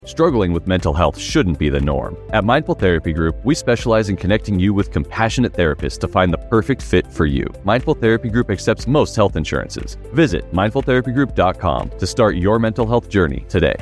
Struggling with mental health shouldn't be the norm. At Mindful Therapy Group, we specialize in connecting you with compassionate therapists to find the perfect fit for you. Mindful Therapy Group accepts most health insurances. Visit mindfultherapygroup.com to start your mental health journey today.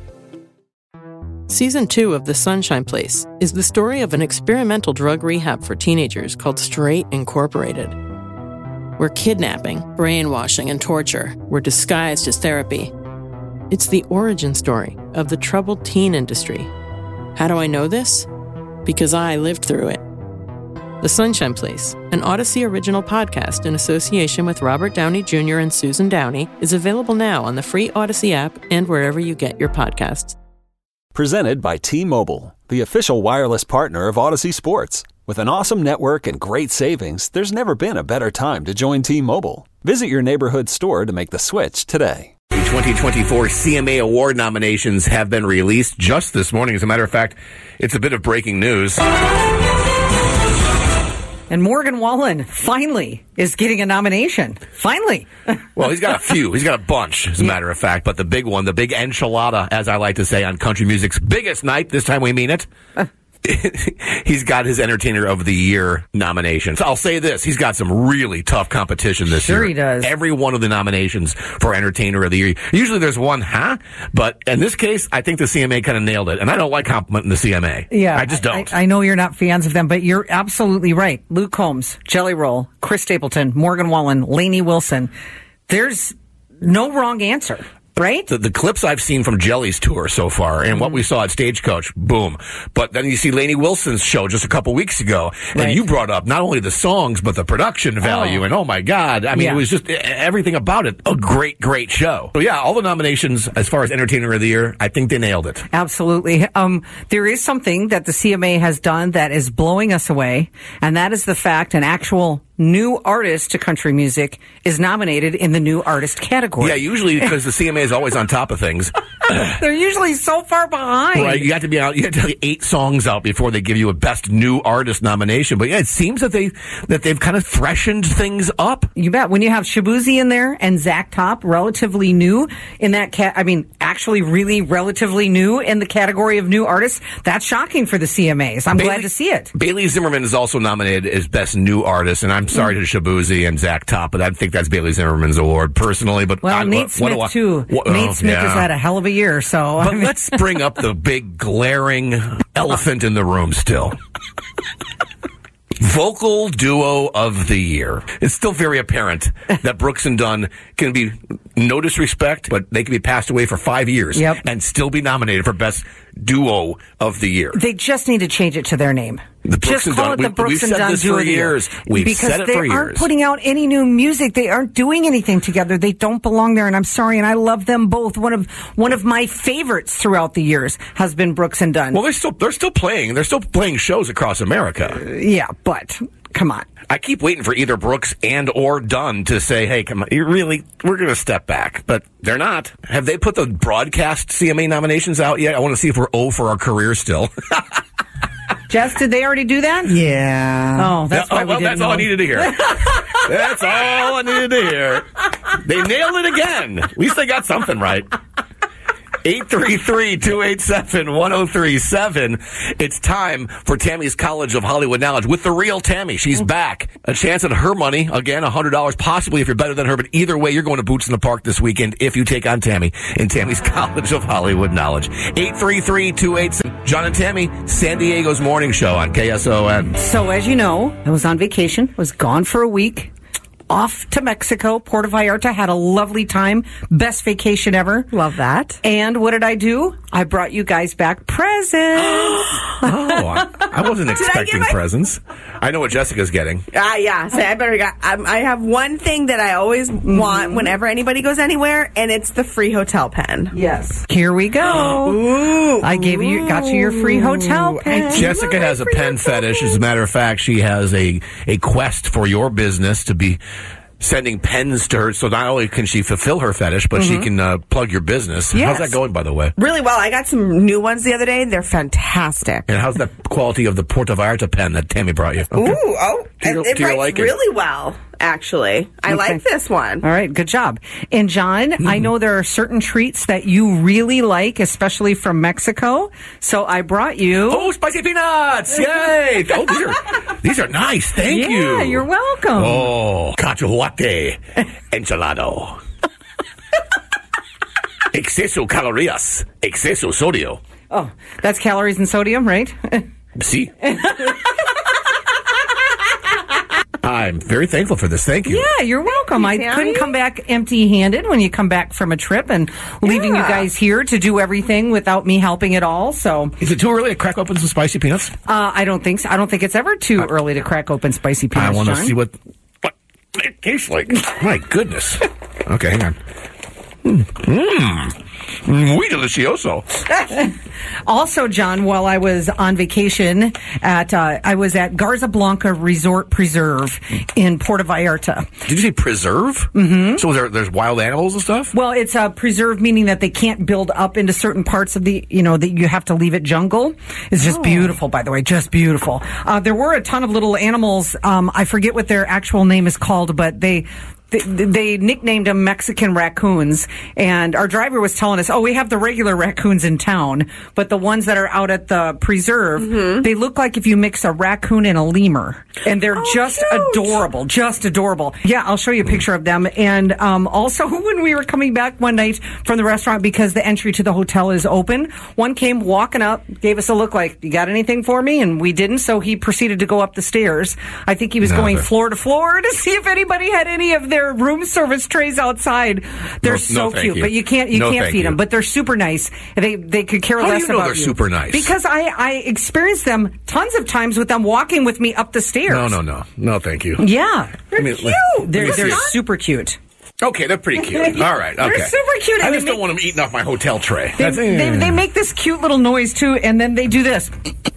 Season 2 of The Sunshine Place is the story of an experimental drug rehab for teenagers called Straight Incorporated, where kidnapping, brainwashing, and torture were disguised as therapy. It's the origin story of the troubled teen industry. How do I know this? Because I lived through it. The Sunshine Place, an Odyssey original podcast in association with Robert Downey Jr. and Susan Downey, is available now on the free Odyssey app and wherever you get your podcasts. Presented by T-Mobile, the official wireless partner of Odyssey Sports. With an awesome network and great savings, there's never been a better time to join T-Mobile. Visit your neighborhood store to make the switch today. The 2024 CMA Award nominations have been released just this morning. As a matter of fact, it's a bit of breaking news. And Morgan Wallen finally is getting a nomination. Finally. Well, he's got a few. He's got a bunch, as a matter of fact. But the big one, the big enchilada, as I like to say on country music's biggest night, this time we mean it. He's got his Entertainer of the Year nomination. So I'll say this, he's got some really tough competition this year. Sure he does. Every one of the nominations for Entertainer of the Year. Usually there's one, But in this case, I think the CMA kind of nailed it. And I don't like complimenting the CMA. Yeah. I just don't. I know you're not fans of them, but you're absolutely right. Luke Combs, Jelly Roll, Chris Stapleton, Morgan Wallen, Lainey Wilson. There's no wrong answer. Right? The clips I've seen from Jelly's tour so far and what we saw at Stagecoach, boom. But then you see Lainey Wilson's show just a couple weeks ago, and you brought up not only the songs, but the production value, and oh my God. I mean, it was just everything about it. A great, great show. So yeah, all the nominations as far as Entertainer of the Year, I think they nailed it. Absolutely. There is something that the CMA has done that is blowing us away, and that is the fact an actual new artist to country music is nominated in the new artist category. Yeah, usually because the CMA is always on top of things. They're usually so far behind. Right, you have to be 8 songs out before they give you a best new artist nomination. But yeah, it seems that they've kind of freshened things up. You bet. When you have Shabuzi in there and Zach Top, relatively new in that actually really relatively new in the category of new artists, that's shocking for the CMAs. I'm glad to see it. Bailey Zimmerman is also nominated as best new artist, and I'm sorry to Shabuzi and Zach Top, but I think that's Bailey Zimmerman's award personally. But Nate Smith too. Nate Smith has had a hell of a year. So, but let's bring up the big glaring elephant in the room still. Vocal Duo of the Year. It's still very apparent that Brooks and Dunn can be, no disrespect, but they can be passed away for 5 years and still be nominated for Best Duo of the Year. They just need to change it to their name. Just call it the Brooks and Dunn Duo of the Year. We've said it for years. Because they aren't putting out any new music. They aren't doing anything together. They don't belong there, and I'm sorry, and I love them both. One of my favorites throughout the years has been Brooks and Dunn. Well, they're still playing. They're still playing shows across America. Yeah, but come on. I keep waiting for either Brooks and or Dunn to say, hey, come on, we're going to step back. But they're not. Have they put the broadcast CMA nominations out yet? I want to see if we're O for our career still. Jess, did they already do that? Yeah. Oh, that's why we didn't that's all I needed to hear. That's all I needed to hear. They nailed it again. At least they got something right. 833-287-1037. It's time for Tammy's College of Hollywood Knowledge with the real Tammy. She's back. A chance at her money. Again, $100, possibly if you're better than her. But either way, you're going to Boots in the Park this weekend if you take on Tammy in Tammy's College of Hollywood Knowledge. 833-287. John and Tammy, San Diego's morning show on KSON. So as you know, I was on vacation. I was gone for a week. Off to Mexico, Puerto Vallarta, had a lovely time. Best vacation ever. Love that. And what did I do? I brought you guys back presents. I wasn't expecting presents. I know what Jessica's getting. Yeah, so I better get. I have one thing that I always want whenever anybody goes anywhere, and it's the free hotel pen. Yes. Here we go. Ooh. I got you your free hotel pen. Jessica has a pen fetish. As a matter of fact, she has a quest for your business to be sending pens to her, so not only can she fulfill her fetish, but she can plug your business. Yes. How's that going, by the way? Really well. I got some new ones the other day. They're fantastic. And how's the quality of the Puerto Vallarta pen that Tammy brought you? Okay. Ooh, it writes really well. actually. I like this one. All right, good job. And John, I know there are certain treats that you really like, especially from Mexico. So I brought you... Oh, spicy peanuts! Yay! Oh, these are nice. Thank you. Yeah, you're welcome. Oh, cacahuate enchilado. Exceso calorías. Exceso sodio. Oh, that's calories and sodium, right? See? I'm very thankful for this. Thank you. Yeah, you're welcome. I couldn't come back empty-handed when you come back from a trip and leaving you guys here to do everything without me helping at all. So, is it too early to crack open some spicy peanuts? I don't think so. I don't think it's ever too early to crack open spicy peanuts. I want to John. see what it tastes like. My goodness. Okay, hang on. Muy delicioso. Also, John, while I was on vacation I was at Garza Blanca Resort Preserve in Puerto Vallarta. Did you say preserve? Mm-hmm. So there's wild animals and stuff? Well, it's a preserve, meaning that they can't build up into certain parts of the, that you have to leave it jungle. It's just beautiful, by the way, just beautiful. There were a ton of little animals. I forget what their actual name is called, but they nicknamed them Mexican raccoons, and our driver was telling us, we have the regular raccoons in town, but the ones that are out at the preserve, they look like if you mix a raccoon and a lemur, and they're just adorable. Yeah, I'll show you a picture of them. And also, when we were coming back one night from the restaurant, because the entry to the hotel is open, one came walking up, gave us a look like, you got anything for me? And we didn't, so he proceeded to go up the stairs. I think he was going floor to floor to see if anybody had any of their room service trays outside. They're so cute, but you can't feed them. But they're super nice. They could care less about you. How do you know they're super nice? Because I experienced them tons of times with them walking with me up the stairs. No, thank you. Yeah, they're cute. They're super cute. Okay, they're pretty cute. All right, okay. They're super cute. I just don't want them eating off my hotel tray. They make this cute little noise too, and then they do this.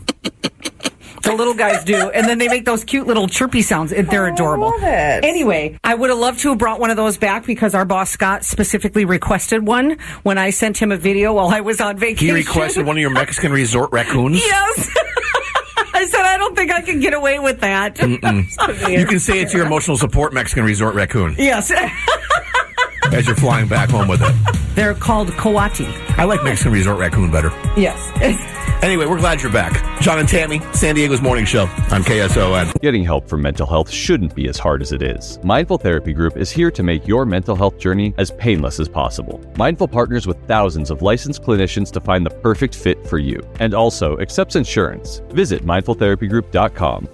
The little guys do, and then they make those cute little chirpy sounds. They're adorable. I love it. Anyway, I would have loved to have brought one of those back because our boss Scott specifically requested one when I sent him a video while I was on vacation. He requested one of your Mexican resort raccoons? Yes. I said, I don't think I can get away with that. You can say it's your emotional support Mexican resort raccoon. Yes. As you're flying back home with it. They're called coati. I like Mexican resort raccoon better. Yes. Anyway, we're glad you're back. John and Tammy, San Diego's Morning Show on KSON. Getting help for mental health shouldn't be as hard as it is. Mindful Therapy Group is here to make your mental health journey as painless as possible. Mindful partners with thousands of licensed clinicians to find the perfect fit for you, and also accepts insurance. Visit mindfultherapygroup.com.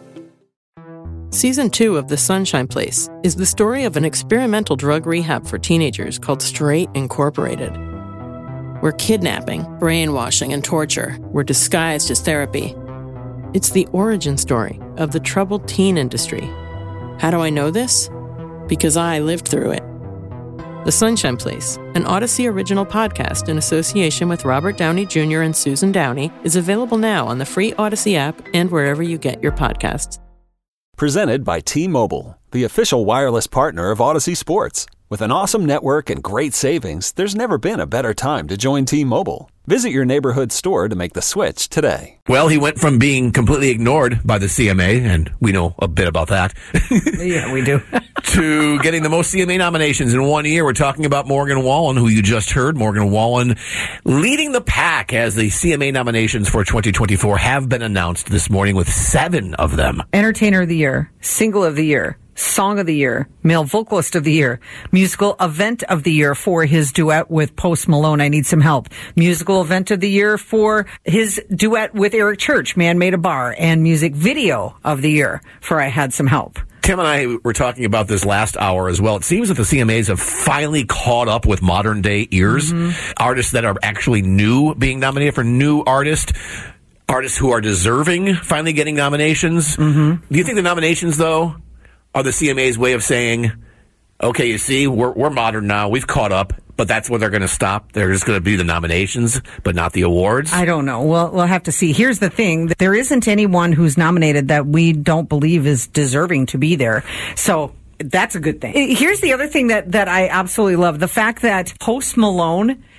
Season 2 of The Sunshine Place is the story of an experimental drug rehab for teenagers called Straight Incorporated, where kidnapping, brainwashing, and torture were disguised as therapy. It's the origin story of the troubled teen industry. How do I know this? Because I lived through it. The Sunshine Place, an Odyssey original podcast in association with Robert Downey Jr. and Susan Downey, is available now on the free Odyssey app and wherever you get your podcasts. Presented by T-Mobile, the official wireless partner of Odyssey Sports. With an awesome network and great savings, there's never been a better time to join T-Mobile. Visit your neighborhood store to make the switch today. Well, he went from being completely ignored by the CMA, and we know a bit about that. Yeah, we do. To getting the most CMA nominations in 1 year. We're talking about Morgan Wallen, who you just heard. Morgan Wallen leading the pack as the CMA nominations for 2024 have been announced this morning with 7 of them. Entertainer of the Year, Single of the Year, Song of the Year, Male Vocalist of the Year, Musical Event of the Year for his duet with Post Malone, I Need Some Help, Musical Event of the Year for his duet with Eric Church, Man Made a Bar, and Music Video of the Year for I Had Some Help. Tim and I were talking about this last hour as well. It seems that the CMAs have finally caught up with modern day ears, artists that are actually new being nominated for new artists who are deserving finally getting nominations. Do you think the nominations, though, are the CMA's way of saying, okay, you see, we're modern now, we've caught up, but that's where they're going to stop? They're just going to be the nominations, but not the awards? I don't know. We'll have to see. Here's the thing. There isn't anyone who's nominated that we don't believe is deserving to be there. So that's a good thing. Here's the other thing that I absolutely love. The fact that Post Malone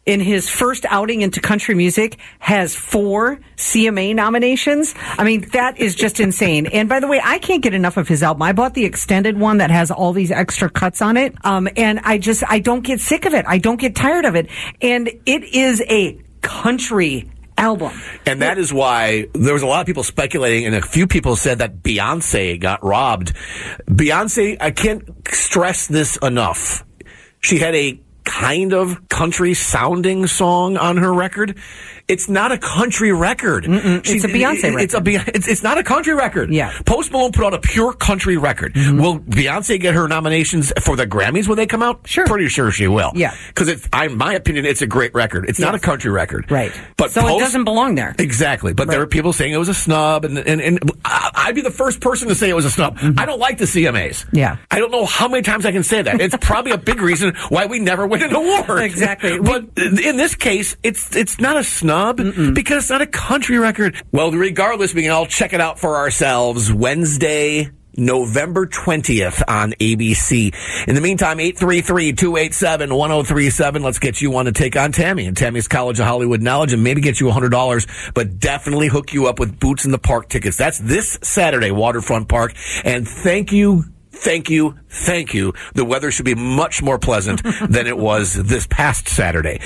in his first outing into country music, has 4 CMA nominations. I mean, that is just insane. And by the way, I can't get enough of his album. I bought the extended one that has all these extra cuts on it. And I don't get sick of it. I don't get tired of it. And it is a country album. And that is why there was a lot of people speculating, and a few people said that Beyonce got robbed. Beyonce, I can't stress this enough. She had a kind of country sounding song on her record. It's not a country record. It's a Beyonce record. It's not a country record. Yeah. Post Malone put out a pure country record. Will Beyonce get her nominations for the Grammys when they come out? Sure. Pretty sure she will. Yeah. Because in my opinion, it's a great record. It's not a country record. Right. But so it doesn't belong there. Exactly. But there are people saying it was a snub, and I'd be the first person to say it was a snub. I don't like the CMAs. Yeah. I don't know how many times I can say that. It's probably a big reason why we never win an award. Exactly. But in this case, it's not a snub because it's not a country record. Well, regardless, we can all check it out for ourselves Wednesday, November 20th on ABC. In the meantime, 833-287-1037. Let's get you on to take on Tammy and Tammy's College of Hollywood Knowledge and maybe get you $100, but definitely hook you up with Boots in the Park tickets. That's this Saturday, Waterfront Park. And thank you. The weather should be much more pleasant than it was this past Saturday.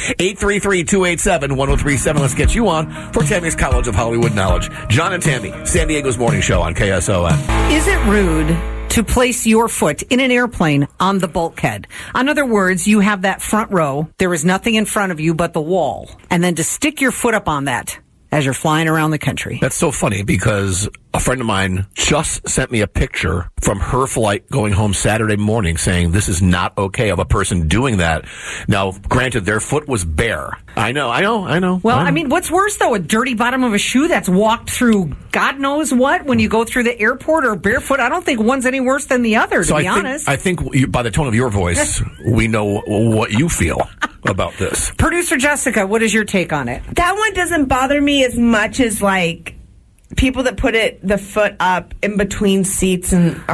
833-287-1037. Let's get you on for Tammy's College of Hollywood Knowledge. John and Tammy, San Diego's Morning Show on KSON. Is it rude to place your foot in an airplane on the bulkhead? In other words, you have that front row. There is nothing in front of you but the wall. And then to stick your foot up on that as you're flying around the country. That's so funny because a friend of mine just sent me a picture from her flight going home Saturday morning saying this is not okay of a person doing that. Now, granted, their foot was bare. I know. Well, I mean, what's worse, though? A dirty bottom of a shoe that's walked through God knows what when you go through the airport or barefoot? I don't think one's any worse than the other, to be honest. I think by the tone of your voice, we know what you feel about this. Producer Jessica, what is your take on it? That one doesn't bother me as much as, like, people that put the foot up in between seats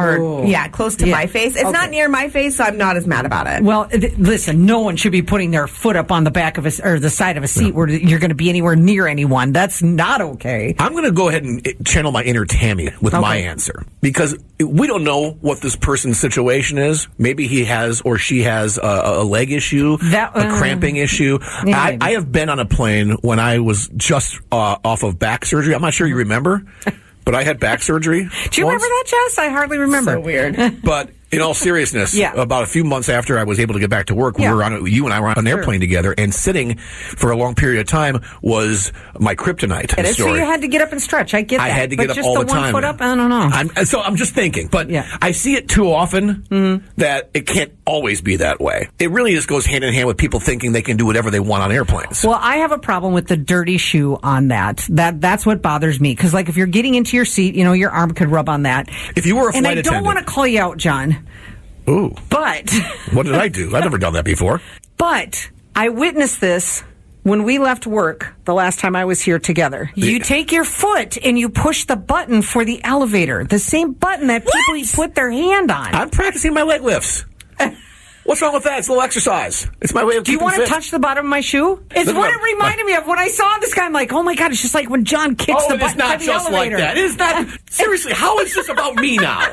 close to my face. It's not near my face, so I'm not as mad about it. Well, listen, no one should be putting their foot up on the back of or the side of a seat where you're going to be anywhere near anyone. That's not okay. I'm going to go ahead and channel my inner Tammy with my answer because we don't know what this person's situation is. Maybe he has or she has a leg issue, a cramping issue. Yeah, I have been on a plane when I was just off of back surgery. I'm not sure you remember. But I had back surgery. Do you remember that, Jess? I hardly remember. So weird. But in all seriousness, about a few months after I was able to get back to work, you and I were on an airplane together, and sitting for a long period of time was my kryptonite. So you had to get up and stretch. I get that. I had to get up all the time. Just the 1 foot up? I don't know. So I'm just thinking. But I see it too often that it can't always be that way. It really just goes hand in hand with people thinking they can do whatever they want on airplanes. Well, I have a problem with the dirty shoe on that. That's what bothers me. Because, like, if you're getting into your seat, your arm could rub on that. If you were a flight attendant. And I don't want to call you out, John. Ooh. But what did I do? I've never done that before. But I witnessed this when we left work the last time I was here together. You take your foot and you push the button for the elevator. The same button that people put their hand on. I'm practicing my leg lifts. What's wrong with that? It's a little exercise. It's my way of keeping fit. Do you want to touch the bottom of my shoe? It's what it reminded me of. When I saw this guy, I'm like, oh my God, it's just like when John kicks the button for the elevator. It's not just like that. It is not. Seriously, how is this about me now?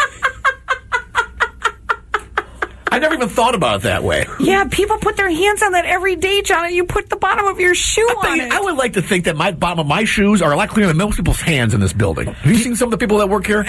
I never even thought about it that way. Yeah, people put their hands on that every day, John, and you put the bottom of your shoe on it. I would like to think that my bottom of my shoes are a lot cleaner than most people's hands in this building. Have you seen some of the people that work here?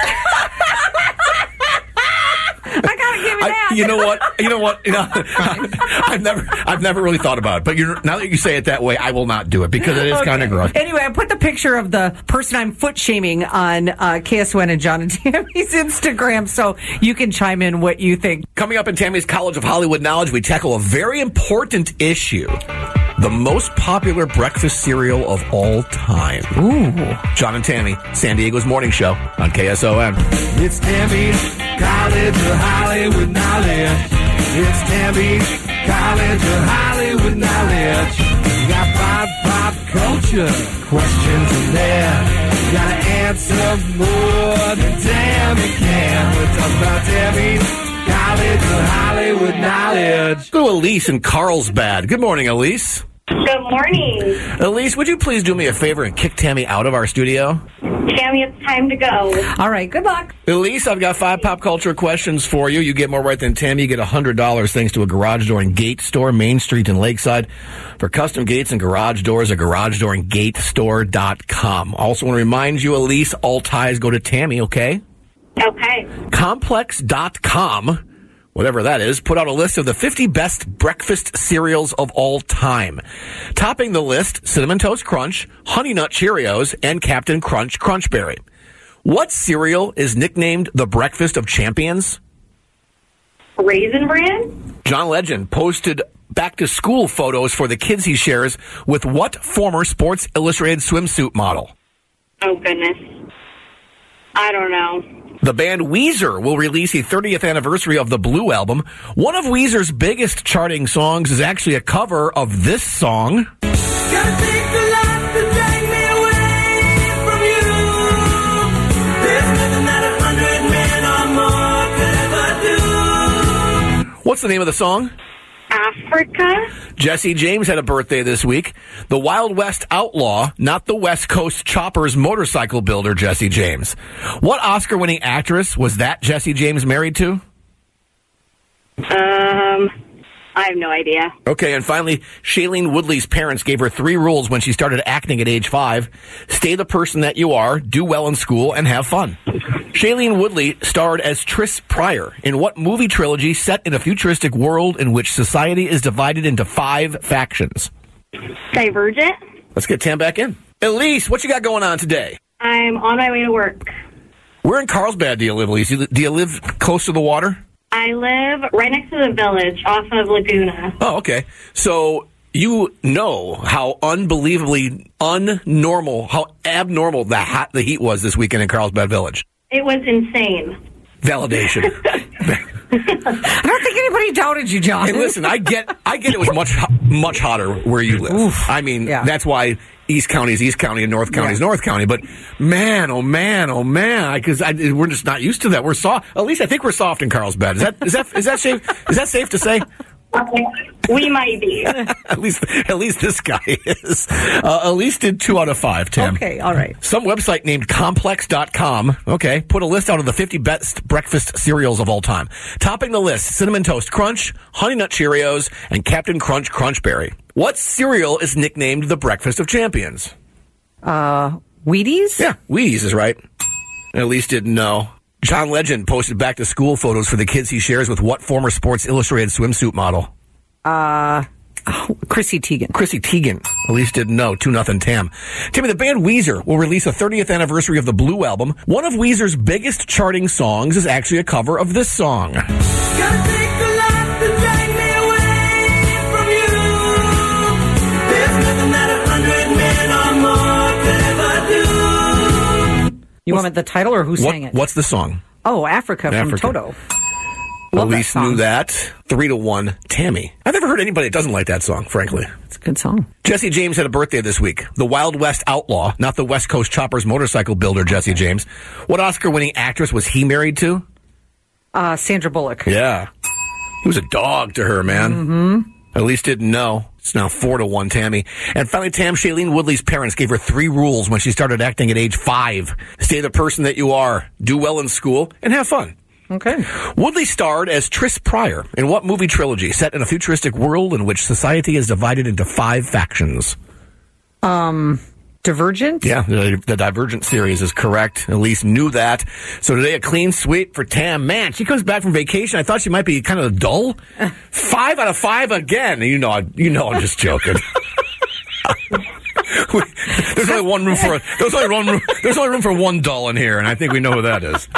I gotta give you that. You know what? I've never really thought about it. But now that you say it that way, I will not do it because it is kind of gross. Anyway, I put the picture of the person I'm foot shaming on KSON and John and Tammy's Instagram, so you can chime in what you think. Coming up in Tammy's College of Hollywood Knowledge, we tackle a very important issue. The most popular breakfast cereal of all time. Ooh. John and Tammy, San Diego's Morning Show on KSON. It's Tammy's College of Hollywood Knowledge. It's Tammy's College of Hollywood Knowledge. You got pop culture questions in there. You gotta answer more than Tammy can. We're talking about Tammy's College of Hollywood Knowledge. Go to Elise in Carlsbad. Good morning, Elise. Good morning. Elise, would you please do me a favor and kick Tammy out of our studio? Tammy, it's time to go. All right, good luck. Elise, I've got 5 pop culture questions for you. You get more right than Tammy. You get $100 thanks to a garage door and gate store, Main Street in Lakeside. For custom gates and garage doors, a garage door and gate store.com. Also want to remind you, Elise, all ties go to Tammy, okay? Okay. Complex.com, whatever that is, put out a list of the 50 best breakfast cereals of all time. Topping the list, Cinnamon Toast Crunch, Honey Nut Cheerios, and Captain Crunch Crunchberry. What cereal is nicknamed the breakfast of champions? Raisin Bran? John Legend posted back-to-school photos for the kids he shares with what former Sports Illustrated swimsuit model? Oh, goodness. I don't know. The band Weezer will release the 30th anniversary of the Blue Album. One of Weezer's biggest charting songs is actually a cover of this song. Gotta take the life to drag me away from you. There's nothing that 100 men or more could ever do. What's the name of the song? Africa? Jesse James had a birthday this week. The Wild West outlaw, not the West Coast Choppers motorcycle builder, Jesse James. What Oscar-winning actress was that Jesse James married to? I have no idea. Okay, and finally, Shailene Woodley's parents gave her 3 rules when she started acting at age 5. Stay the person that you are, do well in school, and have fun. Shailene Woodley starred as Tris Pryor in what movie trilogy set in a futuristic world in which society is divided into 5 factions? Divergent? Let's get Tam back in. Elise, what you got going on today? I'm on my way to work. Where in Carlsbad do you live, Elise? Do you live close to the water? I live right next to the village off of Laguna. Oh, okay. So you know how unbelievably unnormal, how abnormal the heat was this weekend in Carlsbad Village. It was insane. Validation. I don't think anybody doubted you, John. Hey, listen, I get it was much hotter where you live. Oof. I mean, Yeah. that's why East County is East County and North County is North County. But man, oh man, because we're just not used to that. We're soft. At least I think we're soft in Carlsbad. Is that safe to say? We might be. At least this guy is. Elise did 2 out of 5, Tim. Okay, all right. Some website named Complex.com, okay, put a list out of the 50 best breakfast cereals of all time. Topping the list, Cinnamon Toast Crunch, Honey Nut Cheerios, and Captain Crunch Crunchberry. What cereal is nicknamed the breakfast of champions? Wheaties? Yeah, Wheaties is right. Elise didn't know. John Legend posted back-to-school photos for the kids he shares with what former Sports Illustrated swimsuit model? Chrissy Teigen. Chrissy Teigen. Elise didn't know. 2-0 Tam. Timmy, the band Weezer will release a 30th anniversary of the Blue Album. One of Weezer's biggest charting songs is actually a cover of this song. Gotta take the life to drag me away from you. There's nothing that 100 men or more could ever do. You want the title or who sang it? What's the song? Oh, Africa from Africa. Toto. Love that Elise song. knew that. 3-1 Tammy. I've never heard anybody that doesn't like that song, frankly. It's a good song. Jesse James had a birthday this week. The Wild West outlaw, not the West Coast Choppers motorcycle builder, Jesse James. What Oscar-winning actress was he married to? Sandra Bullock. Yeah. He was a dog to her, man. Mm-hmm. Elise didn't know. It's now 4-1 Tammy. And finally, Tam, Shailene Woodley's parents gave her 3 rules when she started acting at age 5. Stay the person that you are, do well in school, and have fun. Okay. Woodley starred as Tris Pryor in what movie trilogy set in a futuristic world in which society is divided into 5 factions? Divergent? Yeah, the Divergent series is correct. Elise knew that. So today, a clean sweep for Tam. Man, she comes back from vacation. I thought she might be kind of dull. 5 out of 5 again. You know I'm just joking. There's only room for one dull in here, and I think we know who that is.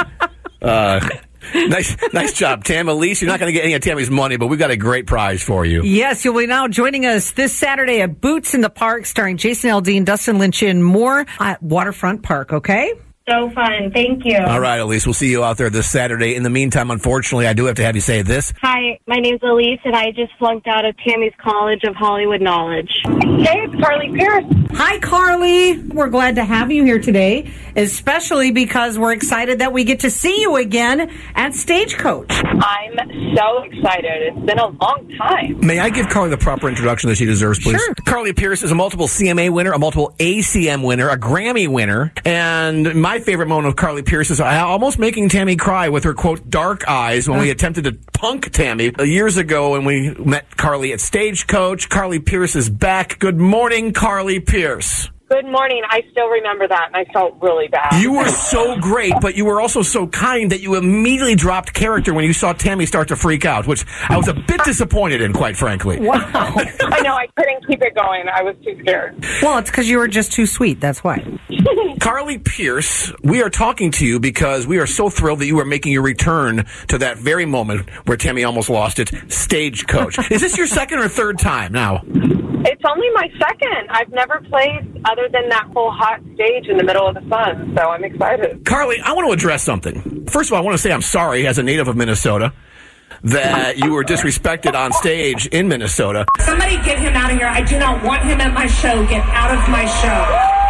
Nice job, Tam. Elise, you're not going to get any of Tammy's money, but we've got a great prize for you. Yes, you'll be now joining us this Saturday at Boots in the Park, starring Jason Aldean, Dustin Lynch, and more at Waterfront Park, okay? So fun. Thank you. All right, Elise, we'll see you out there this Saturday. In the meantime, unfortunately, I do have to have you say this. Hi, my name's Elise, and I just flunked out of Tammy's College of Hollywood Knowledge. Hey, it's Carly Pierce. Hi, Carly. We're glad to have you here today, especially because we're excited that we get to see you again at Stagecoach. I'm so excited. It's been a long time. May I give Carly the proper introduction that she deserves, please? Sure. Carly Pierce is a multiple CMA winner, a multiple ACM winner, a Grammy winner, and my favorite moment of Carly Pierce is almost making Tammy cry with her, quote, dark eyes when we attempted to punk Tammy years ago when we met Carly at Stagecoach. Carly Pierce is back. Good morning, Carly Pierce. Good morning. I still remember that, and I felt really bad. You were so great, but you were also so kind that you immediately dropped character when you saw Tammy start to freak out, which I was a bit disappointed in, quite frankly. Wow. I know. I couldn't keep it going. I was too scared. Well, it's because you were just too sweet. That's why. Carly Pierce, we are talking to you because we are so thrilled that you are making your return to that very moment where Tammy almost lost it, Stagecoach. Is this your second or third time now? It's only my second. I've never played other than that whole hot stage in the middle of the sun, so I'm excited. Carly, I want to address something. First of all, I want to say I'm sorry as a native of Minnesota that you were disrespected on stage in Minnesota. Somebody get him out of here. I do not want him at my show. Get out of my show.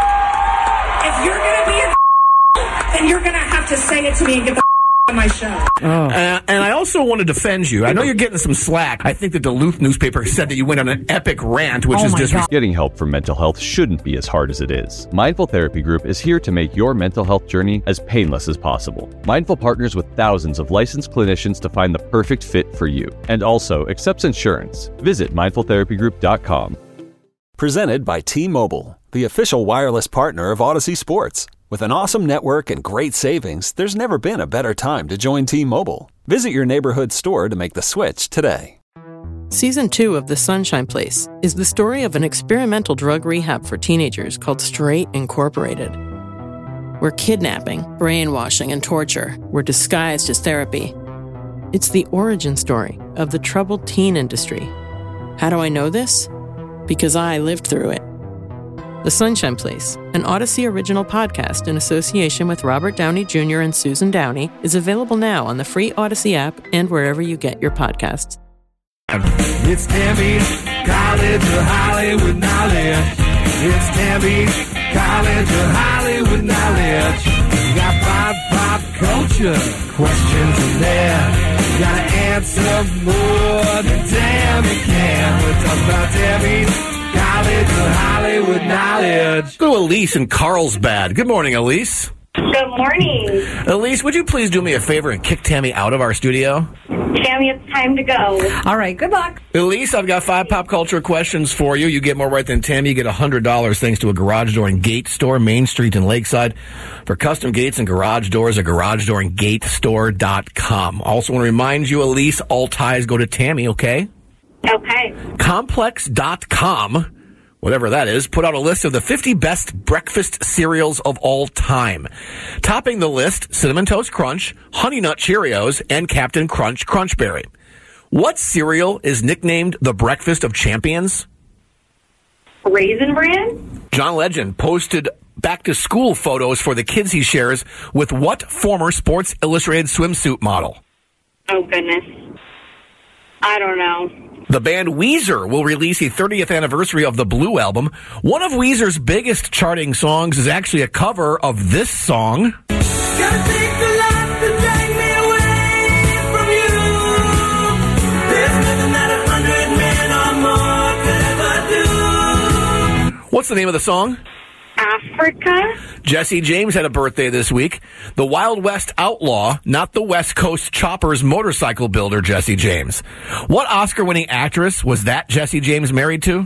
If you're going to be a then you're going to have to say it to me and get the on my show. And I also want to defend you. I know you're getting some slack. I think the Duluth newspaper said that you went on an epic rant, which is disrespectful. Getting help for mental health shouldn't be as hard as it is. Mindful Therapy Group is here to make your mental health journey as painless as possible. Mindful partners with thousands of licensed clinicians to find the perfect fit for you, and also accepts insurance. Visit mindfultherapygroup.com. Presented by T-Mobile, the official wireless partner of Odyssey Sports. With an awesome network and great savings, there's never been a better time to join T-Mobile. Visit your neighborhood store to make the switch today. Season 2 of The Sunshine Place is the story of an experimental drug rehab for teenagers called Straight Incorporated, where kidnapping, brainwashing, and torture were disguised as therapy. It's the origin story of the troubled teen industry. How do I know this? Because I lived through it. The Sunshine Place, an Odyssey original podcast in association with Robert Downey Jr. and Susan Downey, is available now on the free Odyssey app and wherever you get your podcasts. It's Tammy's College of Hollywood Knowledge. It's Tammy's College of Hollywood Knowledge. You got pop culture questions in there. You gotta answer more than Tammy can. We're talking about Tammy's College of Hollywood Knowledge. Go to Elise in Carlsbad. Good morning, Elise. Good morning. Elise, would you please do me a favor and kick Tammy out of our studio? Tammy, it's time to go. All right, good luck. Elise, I've got 5 pop culture questions for you. You get more right than Tammy. You get $100 thanks to a garage door and gate store, Main Street in Lakeside. For custom gates and garage doors, a garage door and gate store.com. Also want to remind you, Elise, all ties go to Tammy, okay? Okay. Complex.com, whatever that is, put out a list of the 50 best breakfast cereals of all time. Topping the list, Cinnamon Toast Crunch, Honey Nut Cheerios, and Captain Crunch Crunchberry. What cereal is nicknamed the breakfast of champions? Raisin Bran? John Legend posted back-to-school photos for the kids he shares with what former Sports Illustrated swimsuit model? Oh, goodness. I don't know. The band Weezer will release the 30th anniversary of the Blue Album. One of Weezer's biggest charting songs is actually a cover of this song. Gotta take the life to drag me away from you. There's nothing that 100 men or more could ever do. What's the name of the song? Africa? Jesse James had a birthday this week. The Wild West outlaw, not the West Coast Choppers motorcycle builder Jesse James. What Oscar-winning actress was that Jesse James married to?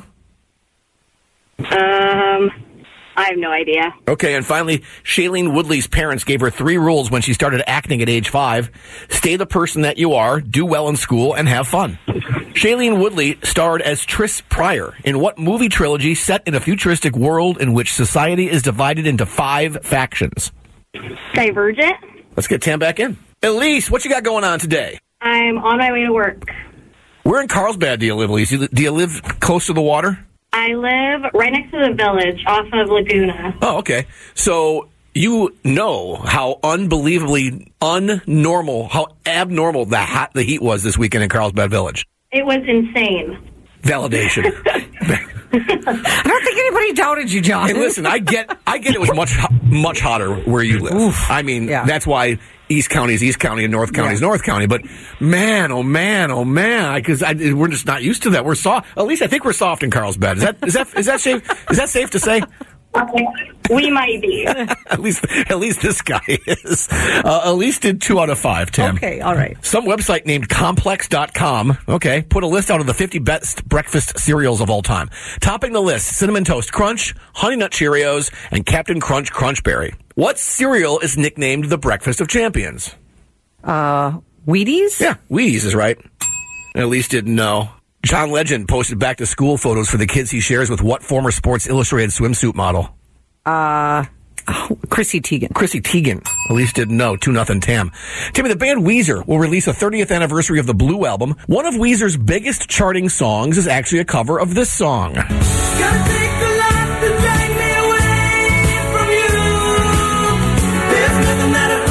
I have no idea. Okay, and finally, Shailene Woodley's parents gave her 3 rules when she started acting at age 5. Stay the person that you are, do well in school, and have fun. Shailene Woodley starred as Tris Pryor in what movie trilogy set in a futuristic world in which society is divided into 5 factions? Divergent? Let's get Tam back in. Elise, what you got going on today? I'm on my way to work. Where in Carlsbad do you live, Elise? Do you live close to the water? I live right next to the village off of Laguna. Oh, okay. So you know how unbelievably unnormal, how abnormal the heat was this weekend in Carlsbad Village. It was insane. Validation. I don't think anybody doubted you, John. Hey, listen, I get it was much hotter where you live. Oof. I mean, Yeah. that's why East County is East County and North County is North County. But man, oh man, because we're just not used to that. We're soft. At least I think we're soft in Carlsbad. Is that safe to say? We might be. at least this guy is. Elise did 2 out of 5, Tim. Okay, all right. Some website named Complex.com, put a list out of the 50 best breakfast cereals of all time. Topping the list, Cinnamon Toast Crunch, Honey Nut Cheerios, and Captain Crunch Crunch Berry. What cereal is nicknamed the Breakfast of Champions? Wheaties? Yeah, Wheaties is right. Elise didn't know. John Legend posted back to school photos for the kids he shares with what former Sports Illustrated swimsuit model? Chrissy Teigen. Chrissy Teigen. Elise didn't know. 2-0 Tam. Timmy, the band Weezer will release a 30th anniversary of the Blue Album. One of Weezer's biggest charting songs is actually a cover of this song. Gotta take a lot to drag me away from you. There's nothing that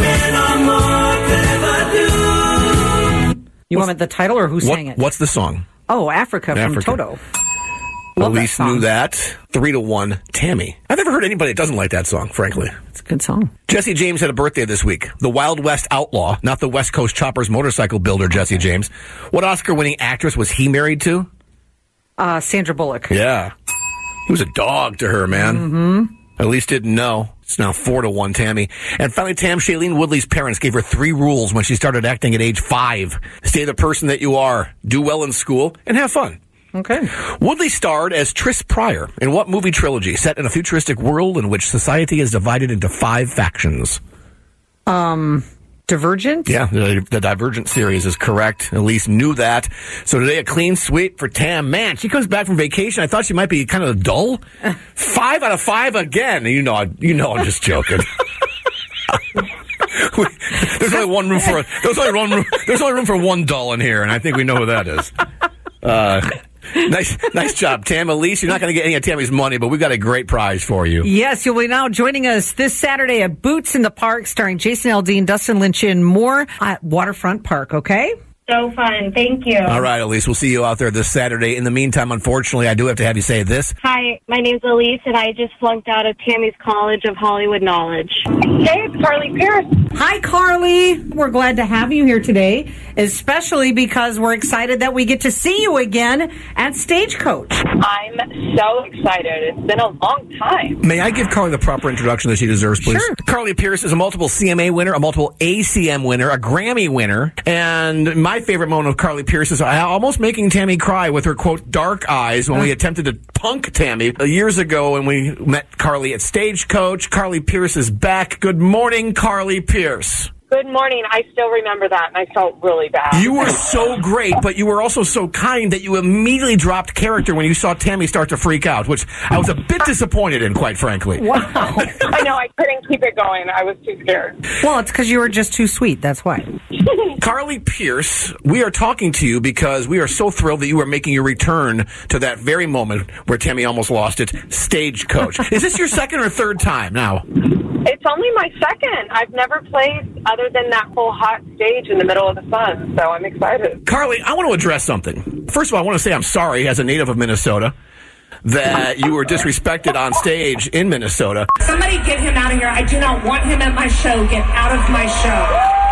100 men or more could ever do. You want the title or who sang it? What's the song? Oh, Africa from Africa. Toto. Love Elise that song. knew that. 3-1 Tammy. I've never heard anybody that doesn't like that song, frankly. It's a good song. Jesse James had a birthday this week. The Wild West outlaw, not the West Coast Choppers motorcycle builder, Jesse James. What Oscar-winning actress was he married to? Sandra Bullock. Yeah. He was a dog to her, man. Mm-hmm. At least didn't know. It's now 4-1 Tammy. And finally, Tam, Shailene Woodley's parents gave her 3 rules when she started acting at age 5. Stay the person that you are, do well in school, and have fun. Okay. Woodley starred as Tris Pryor in what movie trilogy set in a futuristic world in which society is divided into 5 factions? Divergent? Yeah, the Divergent series is correct. Elise knew that. So today, a clean sweep for Tam. Man, she comes back from vacation. I thought she might be kind of dull. 5 out of 5 again. You know I'm just joking. There's only one room for there's only room for one dull in here, and I think we know who that is. Nice job, Tam. Elise, you're not going to get any of Tammy's money, but we've got a great prize for you. Yes, you'll be now joining us this Saturday at Boots in the Park, starring Jason Aldean, Dustin Lynch, and more at Waterfront Park, okay? So fun. Thank you. All right, Elise, we'll see you out there this Saturday. In the meantime, unfortunately, I do have to have you say this. Hi, my name's Elise, and I just flunked out of Tammy's College of Hollywood Knowledge. Hey, it's Carly Pierce. Hi, Carly. We're glad to have you here today, especially because we're excited that we get to see you again at Stagecoach. I'm so excited. It's been a long time. May I give Carly the proper introduction that she deserves, please? Sure. Carly Pierce is a multiple CMA winner, a multiple ACM winner, a Grammy winner, and my favorite moment of Carly Pierce is almost making Tammy cry with her, quote, dark eyes when we attempted to punk Tammy years ago when we met Carly at Stagecoach. Carly Pierce is back. Good morning, Carly Pierce. Good morning. I still remember that, and I felt really bad. You were so great, but you were also so kind that you immediately dropped character when you saw Tammy start to freak out, which I was a bit disappointed in, quite frankly. Wow. I know. I couldn't keep it going. I was too scared. Well, it's because you were just too sweet. That's why. Carly Pierce, we are talking to you because we are so thrilled that you are making your return to that very moment where Tammy almost lost it, Stagecoach. Is this your second or third time now? It's only my second. I've never played other than that whole hot stage in the middle of the sun, so I'm excited. Carly, I want to address something. First of all, I want to say I'm sorry as a native of Minnesota that you were disrespected on stage in Minnesota. Somebody get him out of here. I do not want him at my show. Get out of my show.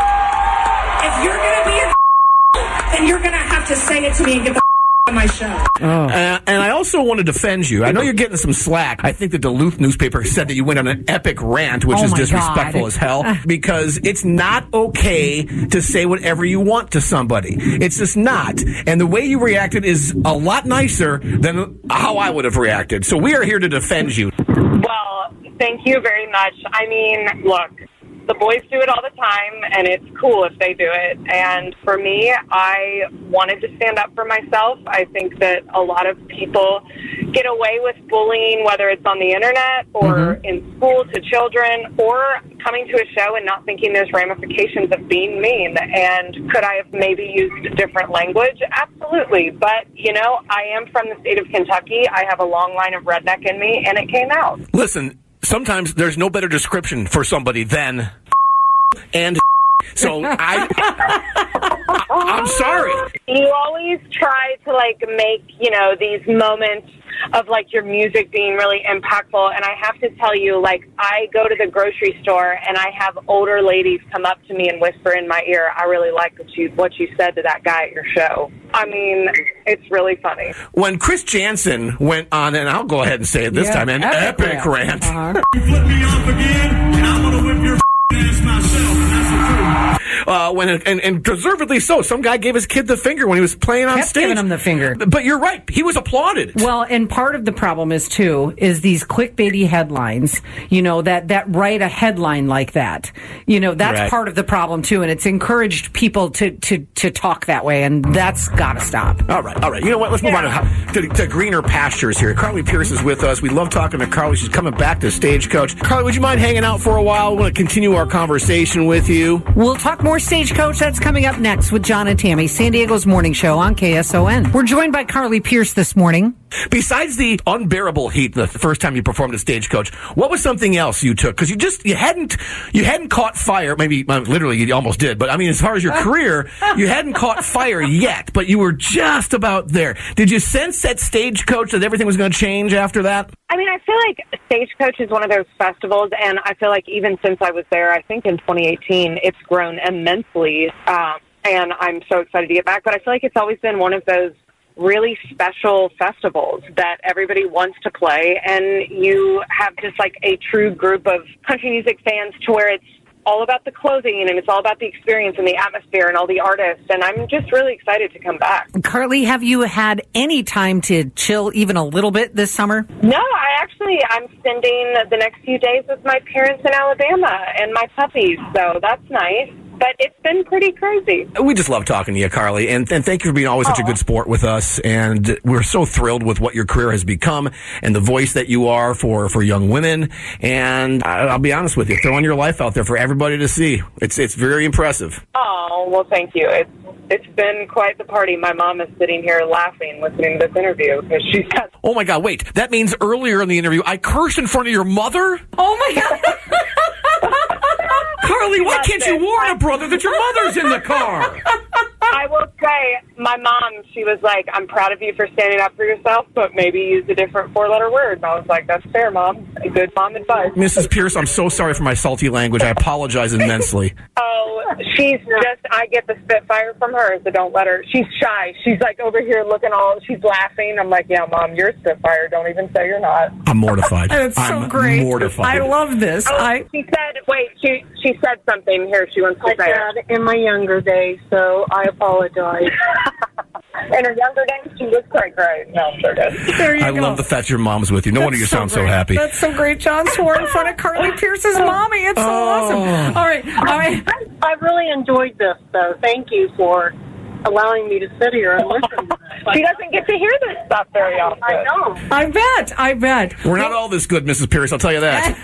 If you're going to be a then you're going to have to say it to me and get the on my show. And I also want to defend you. I know you're getting some slack. I think the Duluth newspaper said that you went on an epic rant, which is disrespectful as hell, because it's not okay to say whatever you want to somebody. It's just not. And the way you reacted is a lot nicer than how I would have reacted. So we are here to defend you. Well, thank you very much. I mean, look, the boys do it all the time, and it's cool if they do it. And for me, I wanted to stand up for myself. I think that a lot of people get away with bullying, whether it's on the internet or in school to children, or coming to a show and not thinking there's ramifications of being mean. And could I have maybe used different language? Absolutely. But, you know, I am from the state of Kentucky. I have a long line of redneck in me, and it came out. Listen, sometimes there's no better description for somebody than and. So I'm sorry. You always try to make, these moments of your music being really impactful. And I have to tell you, I go to the grocery store and I have older ladies come up to me and whisper in my ear, I really like what you said to that guy at your show. I mean, it's really funny. When Chris Jansen went on, and I'll go ahead and say it this time, an epic rant. You flip me off again, and I'm going to whip your ass myself, and that's the truth. And deservedly so. Some guy gave his kid the finger when he was playing on stage. Giving him the finger. But you're right. He was applauded. Well, and part of the problem is these clickbaity headlines, that write a headline like that. That's right. Part of the problem, too. And it's encouraged people to talk that way. And that's got to stop. All right. You know what? Let's move on to greener pastures here. Carly Pearce is with us. We love talking to Carly. She's coming back to Stagecoach. Carly, would you mind hanging out for a while? We want to continue our conversation with you. We'll talk more Stagecoach. That's coming up next with John and Tammy, San Diego's morning show on KSON. We're joined by Carly Pearce this morning. Besides the unbearable heat the first time you performed at Stagecoach, what was something else you took? Because you hadn't caught fire. Maybe literally you almost did, but I mean, as far as your career, you hadn't caught fire yet, but you were just about there. Did you sense at Stagecoach that everything was going to change after that? I mean, I feel like Stagecoach is one of those festivals, and I feel like even since I was there, I think in 2018, it's grown immensely, and I'm so excited to get back. But I feel like it's always been one of those really special festivals that everybody wants to play, and you have just a true group of country music fans to where it's all about the clothing and it's all about the experience and the atmosphere and all the artists, and I'm just really excited to come back. Carly, have you had any time to chill even a little bit this summer? No, I'm spending the next few days with my parents in Alabama and my puppies, so that's nice. But it's been pretty crazy. We just love talking to you, Carly, and thank you for being always such a good sport with us. And we're so thrilled with what your career has become and the voice that you are for young women. And I'll be honest with you, throwing your life out there for everybody to see. It's very impressive. Oh, well, thank you. It's been quite the party. My mom is sitting here laughing, listening to this interview because she said, "Oh my God, wait! That means earlier in the interview I cursed in front of your mother." Oh my God. Carly, why can't you warn a brother that your mother's in the car? I will say, my mom, she was like, I'm proud of you for standing up for yourself, but maybe use a different four-letter word. And I was like, that's fair, Mom. Good mom advice. Mrs. Pearce, I'm so sorry for my salty language. I apologize immensely. Oh, I get the spitfire from her, so don't let her. She's shy. She's over here she's laughing. I'm like, yeah, Mom, you're a spitfire. Don't even say you're not. I'm mortified. That's so great. Mortified. I love this. She said something here she wants to say. I said in my younger days, so I apologize. In her younger days, she was quite great. No, I'm sure good. There you go. I love the fact your mom's with you. No wonder you sound so happy. That's so great. John swore in front of Carly Pearce's mommy. It's so awesome. All right. I really enjoyed this, though. Thank you for allowing me to sit here and listen to this. She doesn't get to hear this stuff very often. I know. I bet. We're not all this good, Mrs. Pearce, I'll tell you that.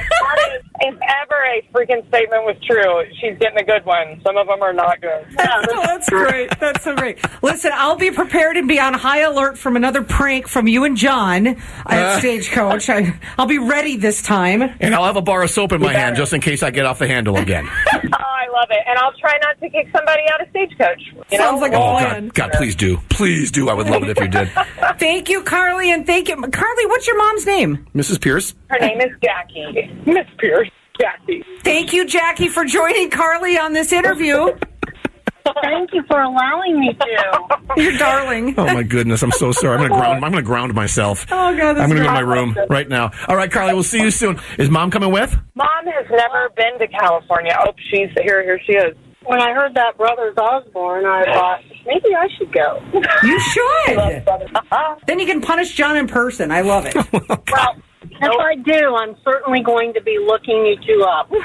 If ever a freaking statement was true, she's getting a good one. Some of them are not good. That's great. That's so great. Listen, I'll be prepared and be on high alert from another prank from you and John at Stagecoach. I'll be ready this time. And I'll have a bar of soap in my hand just in case I get off the handle again. Oh, I love it. And I'll try not to kick somebody out of Stagecoach. Sounds like a plan. God, please do. Please do. I would love it if you did. Thank you, Carly, and thank you. Carly, what's your mom's name? Mrs. Pearce. Her name is Jackie. Miss Pearce. Jackie. Thank you, Jackie, for joining Carly on this interview. Thank you for allowing me to. You're darling. Oh my goodness, I'm so sorry. I'm gonna ground myself. Oh God, I'm gonna go to my room right now. All right, Carly, we'll see you soon. Is Mom coming with? Mom has never been to California. Oh, she's here. Here she is. When I heard that Brothers Osborne, I thought maybe I should go. You should. Then you can punish John in person. I love it. Well, if I do, I'm certainly going to be looking you two up. Okay.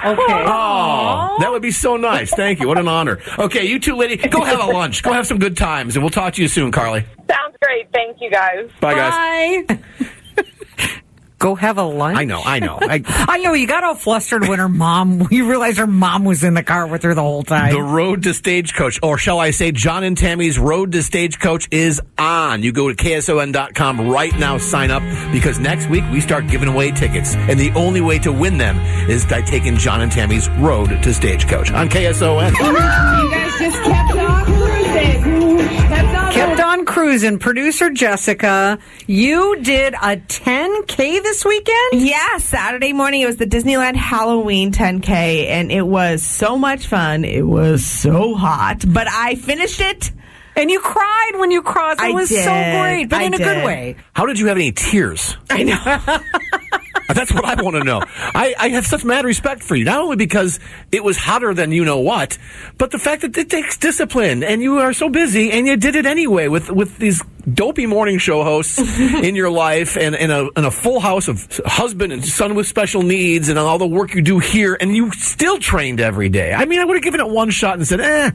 Oh, that would be so nice. Thank you. What an honor. Okay, you two ladies, go have a lunch. Go have some good times, and we'll talk to you soon, Carly. Sounds great. Thank you, guys. Bye, guys. Bye. go have a lunch? I know. I know. You got all flustered when you realized her mom was in the car with her the whole time. The Road to Stagecoach, or shall I say John and Tammy's Road to Stagecoach is on. You go to KSON.com right now, sign up, because next week we start giving away tickets. And the only way to win them is by taking John and Tammy's Road to Stagecoach on KSON. You guys just kept on cruising. Kept on cruising. Producer Jessica, you did a 10K this weekend? Yeah, Saturday morning. It was the Disneyland Halloween 10K, and it was so much fun. It was so hot, but I finished it. And you cried when you crossed. It was so great, but in a good way. How did you have any tears? I know. That's what I want to know. I have such mad respect for you, not only because it was hotter than you know what, but the fact that it takes discipline, and you are so busy, and you did it anyway with these dopey morning show hosts in your life, and a full house of husband and son with special needs, and all the work you do here, and you still trained every day. I mean, I would have given it one shot and said,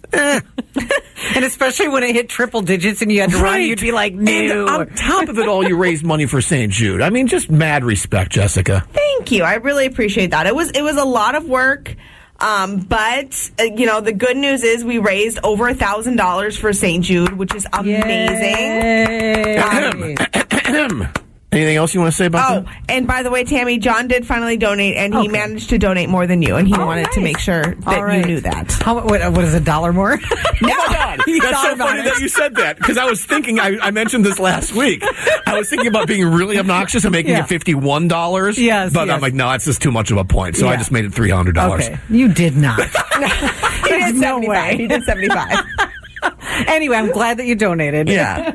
And especially when it hit triple digits and you had to run, you'd be like, no. And on top of it all, you raised money for St. Jude. I mean, just mad respect, Jessica. Thank you. I really appreciate that. It was a lot of work. But the good news is we raised over $1,000 for St. Jude, which is amazing. Anything else you want to say about that? Oh, and by the way, Tammy, John did finally donate, and he managed to donate more than you, and he wanted to make sure that you knew that. What is $1 more? No. Oh, my God. That's so funny that you said that, because I was thinking, I mentioned this last week. I was thinking about being really obnoxious and making it $51. Yes, but I'm like, no, that's just too much of a point, so I just made it $300. Okay. You did not. He did 75. He did 75. Anyway, I'm glad that you donated. Yeah.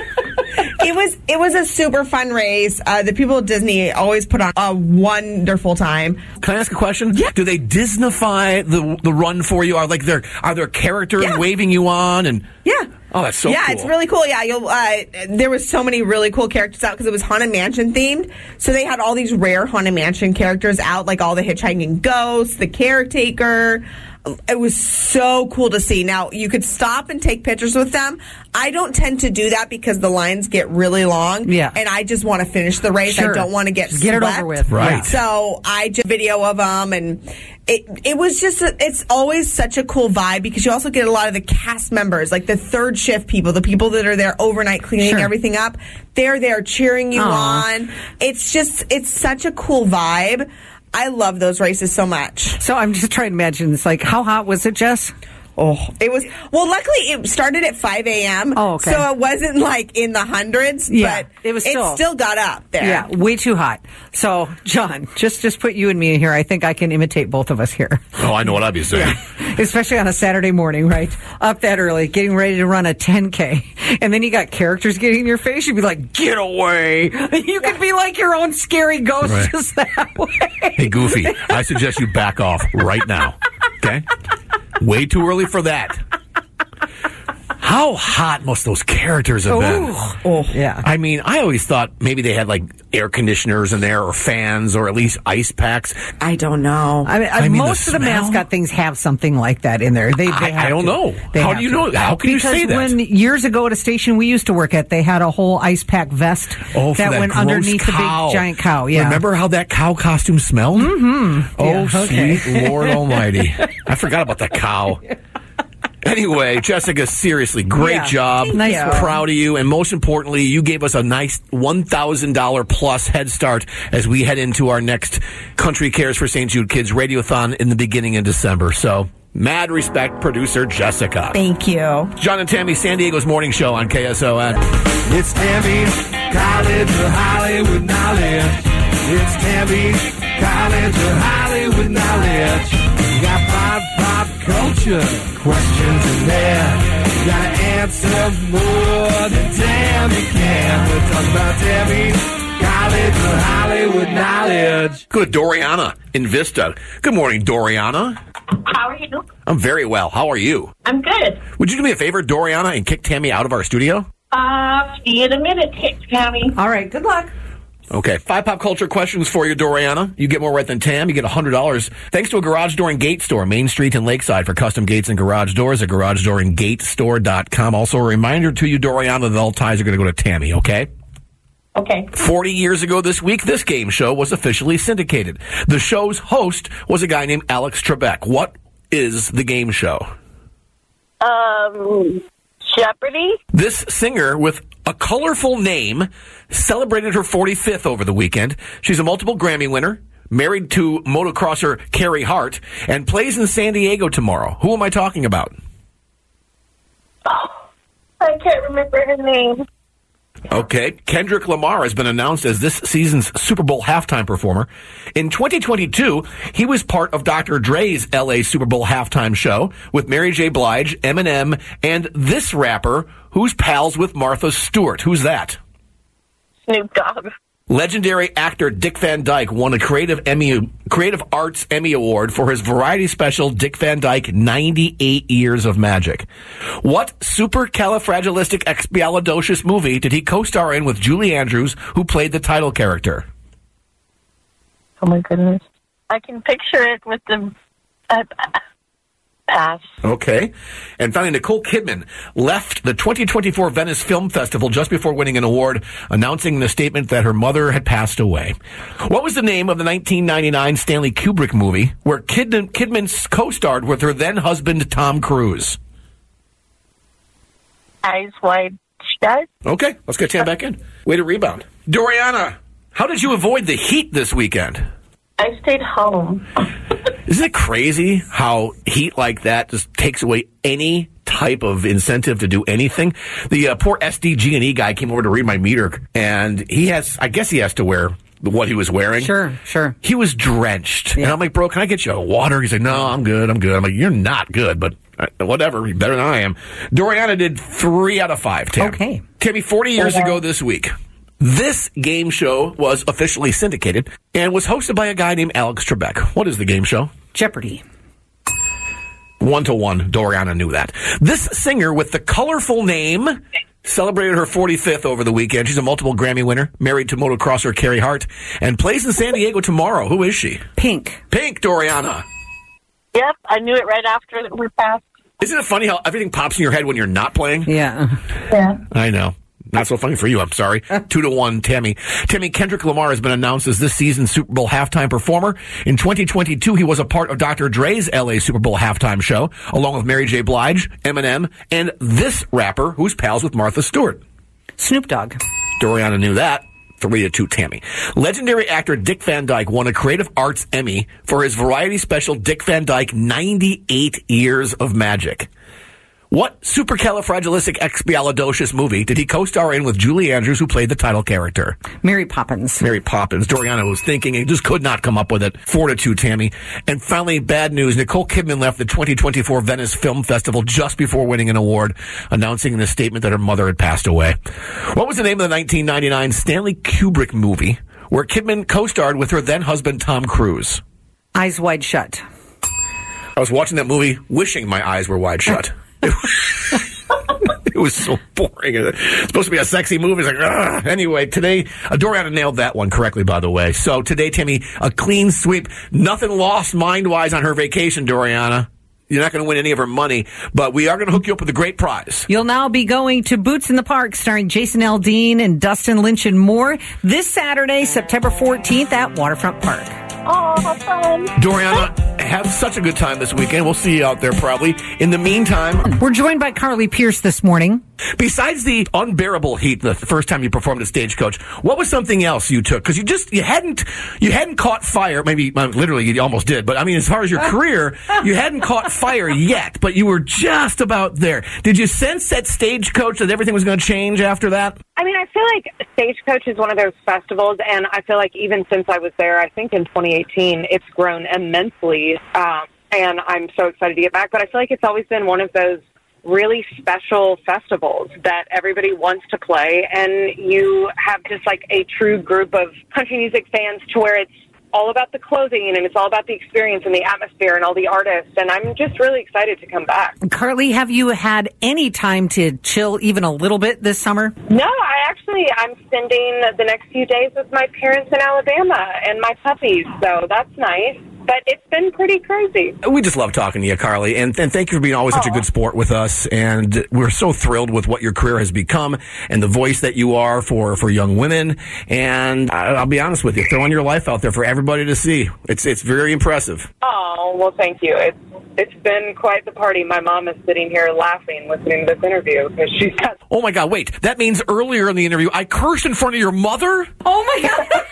It was a super fun race. The people at Disney always put on a wonderful time. Can I ask a question? Yeah. Do they Disneyfy the run for you? Are there characters waving you on? And oh, that's so cool. Yeah, it's really cool. Yeah, there was so many really cool characters out because it was Haunted Mansion themed. So they had all these rare Haunted Mansion characters out, like all the hitchhiking ghosts, the caretaker. It was so cool to see. Now, you could stop and take pictures with them. I don't tend to do that because the lines get really long. Yeah. And I just want to finish the race. Sure. I don't want to get it over with. Right. So I just video of them, and it was just, it's always such a cool vibe because you also get a lot of the cast members, like the third shift people, the people that are there overnight cleaning everything up. They're there cheering you on. It's such a cool vibe. I love those races so much. So I'm just trying to imagine, it's like, how hot was it, Jess? Oh, it was, well, luckily it started at 5 a.m. Oh, okay. So it wasn't like in the hundreds, but it still got up there. Yeah, way too hot. So, John, just put you and me in here. I think I can imitate both of us here. Oh, I know what I'd be saying. Especially on a Saturday morning, right? Up that early, getting ready to run a 10K. And then you got characters getting in your face. You'd be like, get away. You could be like your own scary ghost just that way. Hey, Goofy, I suggest you back off right now. Okay? Way too early for that. How hot must those characters have been? Oh, yeah. I mean, I always thought maybe they had like air conditioners in there or fans or at least ice packs. I don't know. I mean most of the mascot things have something like that in there. I don't know. How do you know? How can you say that? Because when years ago at a station we used to work at, they had a whole ice pack vest that went underneath the big giant cow. Yeah. Remember how that cow costume smelled? Mm-hmm. Oh, sweet Lord Almighty. I forgot about that cow. Anyway, Jessica, seriously, great job. Nice work. Proud of you. And most importantly, you gave us a nice $1,000 plus head start as we head into our next Country Cares for St. Jude Kids Radiothon in the beginning of December. So, mad respect, producer Jessica. Thank you. John and Tammy, San Diego's morning show on KSON. It's Tammy's College of Hollywood Knowledge. It's Tammy's College of Hollywood Knowledge. You got pop culture questions in there. You gotta answer more than Tammy can. We're talking about Tammy's College of Hollywood Knowledge. Good, Doriana in Vista. Good morning, Doriana. How are you? I'm very well. How are you? I'm good. Would you do me a favor, Doriana, and kick Tammy out of our studio? See you in a minute, Tammy. All right, good luck. Okay, 5 pop culture questions for you, Doriana. You get more right than Tam. You get $100 thanks to a Garage Door and Gate Store, Main Street and Lakeside, for custom gates and garage doors at garagedoorandgatestore.com. Also, a reminder to you, Doriana, that all ties are going to go to Tammy, okay? Okay. 40 years ago this week, this game show was officially syndicated. The show's host was a guy named Alex Trebek. What is the game show? Jeopardy? This singer with a colorful name celebrated her 45th over the weekend. She's a multiple Grammy winner, married to motocrosser Carrie Hart, and plays in San Diego tomorrow. Who am I talking about? Oh, I can't remember her name. Okay. Kendrick Lamar has been announced as this season's Super Bowl halftime performer. In 2022, he was part of Dr. Dre's LA Super Bowl halftime show with Mary J. Blige, Eminem, and this rapper who's pals with Martha Stewart. Who's that? Snoop Dogg. Legendary actor Dick Van Dyke won a Creative Arts Emmy Award for his variety special Dick Van Dyke 98 Years of Magic. What supercalifragilisticexpialidocious movie did he co-star in with Julie Andrews, who played the title character? Oh, my goodness. I can picture it with the... pass. Okay. And finally, Nicole Kidman left the 2024 Venice Film Festival just before winning an award, announcing in a statement that her mother had passed away. What was the name of the 1999 Stanley Kubrick movie where Kidman co-starred with her then-husband Tom Cruise? Eyes Wide Shut. Okay, let's get Tam back in. Way to rebound. Doriana, how did you avoid the heat this weekend? I stayed home. Isn't it crazy how heat like that just takes away any type of incentive to do anything? The poor SDG&E guy came over to read my meter, and I guess he has to wear what he was wearing. Sure. He was drenched. Yeah. And I'm like, bro, can I get you a water? He's like, no, I'm good. I'm like, you're not good, but whatever. You're better than I am. Doriana did 3 out of 5, Tam. Okay. Tammy, 40 years ago this week, this game show was officially syndicated and was hosted by a guy named Alex Trebek. What is the game show? Jeopardy. 1-1. Doriana knew that. This singer with the colorful name celebrated her 45th over the weekend. She's a multiple Grammy winner, married to motocrosser Carrie Hart, and plays in San Diego tomorrow. Who is she? Pink, Doriana. Yep, I knew it right after we passed. Isn't it funny how everything pops in your head when you're not playing? Yeah. I know. Not so funny for you, I'm sorry. 2-1, Tammy. Kendrick Lamar has been announced as this season's Super Bowl halftime performer. In 2022, he was a part of Dr. Dre's LA Super Bowl halftime show, along with Mary J. Blige, Eminem, and this rapper who's pals with Martha Stewart. Snoop Dogg. Doriana knew that. 3-2, Tammy. Legendary actor Dick Van Dyke won a Creative Arts Emmy for his variety special Dick Van Dyke 98 Years of Magic. What supercalifragilisticexpialidocious movie did he co-star in with Julie Andrews, who played the title character? Mary Poppins. Doriana was thinking and just could not come up with it. 4-2, Tammy. And finally, bad news. Nicole Kidman left the 2024 Venice Film Festival just before winning an award, announcing in a statement that her mother had passed away. What was the name of the 1999 Stanley Kubrick movie where Kidman co-starred with her then-husband Tom Cruise? Eyes Wide Shut. I was watching that movie wishing my eyes were wide shut. It was so boring. It's supposed to be a sexy movie. It's like, ugh. Anyway, today, Doriana nailed that one correctly, by the way. So today, Tammy, a clean sweep. Nothing lost mind-wise on her vacation, Doriana. You're not going to win any of her money, but we are going to hook you up with a great prize. You'll now be going to Boots in the Park, starring Jason Aldean and Dustin Lynch and more, this Saturday, September 14th at Waterfront Park. Oh, fun. Doriana, have such a good time this weekend. We'll see you out there probably. In the meantime, we're joined by Carly Pierce this morning. Besides the unbearable heat the first time you performed at Stagecoach, what was something else you took? Because you hadn't caught fire. Maybe literally you almost did, but I mean, as far as your career, you hadn't caught fire yet, but you were just about there. Did you sense at Stagecoach that everything was going to change after that? I mean, I feel like Stagecoach is one of those festivals, and I feel like even since I was there, I think in 2018, it's grown immensely, and I'm so excited to get back. But I feel like it's always been one of those really special festivals that everybody wants to play, and you have just like a true group of country music fans to where it's all about the clothing and it's all about the experience and the atmosphere and all the artists, and I'm just really excited to come back. Carly, have you had any time to chill even a little bit this summer? No, I'm spending the next few days with my parents in Alabama and my puppies, so that's nice. but it's been pretty crazy. We just love talking to you, Carly, and thank you for being always such a good sport with us. And we're so thrilled with what your career has become and the voice that you are for young women. And I'll be honest with you, throwing your life out there for everybody to see. It's very impressive. Oh, well, thank you. It's been quite the party. My mom is sitting here laughing, listening to this interview because she's got... Oh, my God, wait. That means earlier in the interview, I cursed in front of your mother? Oh, my God.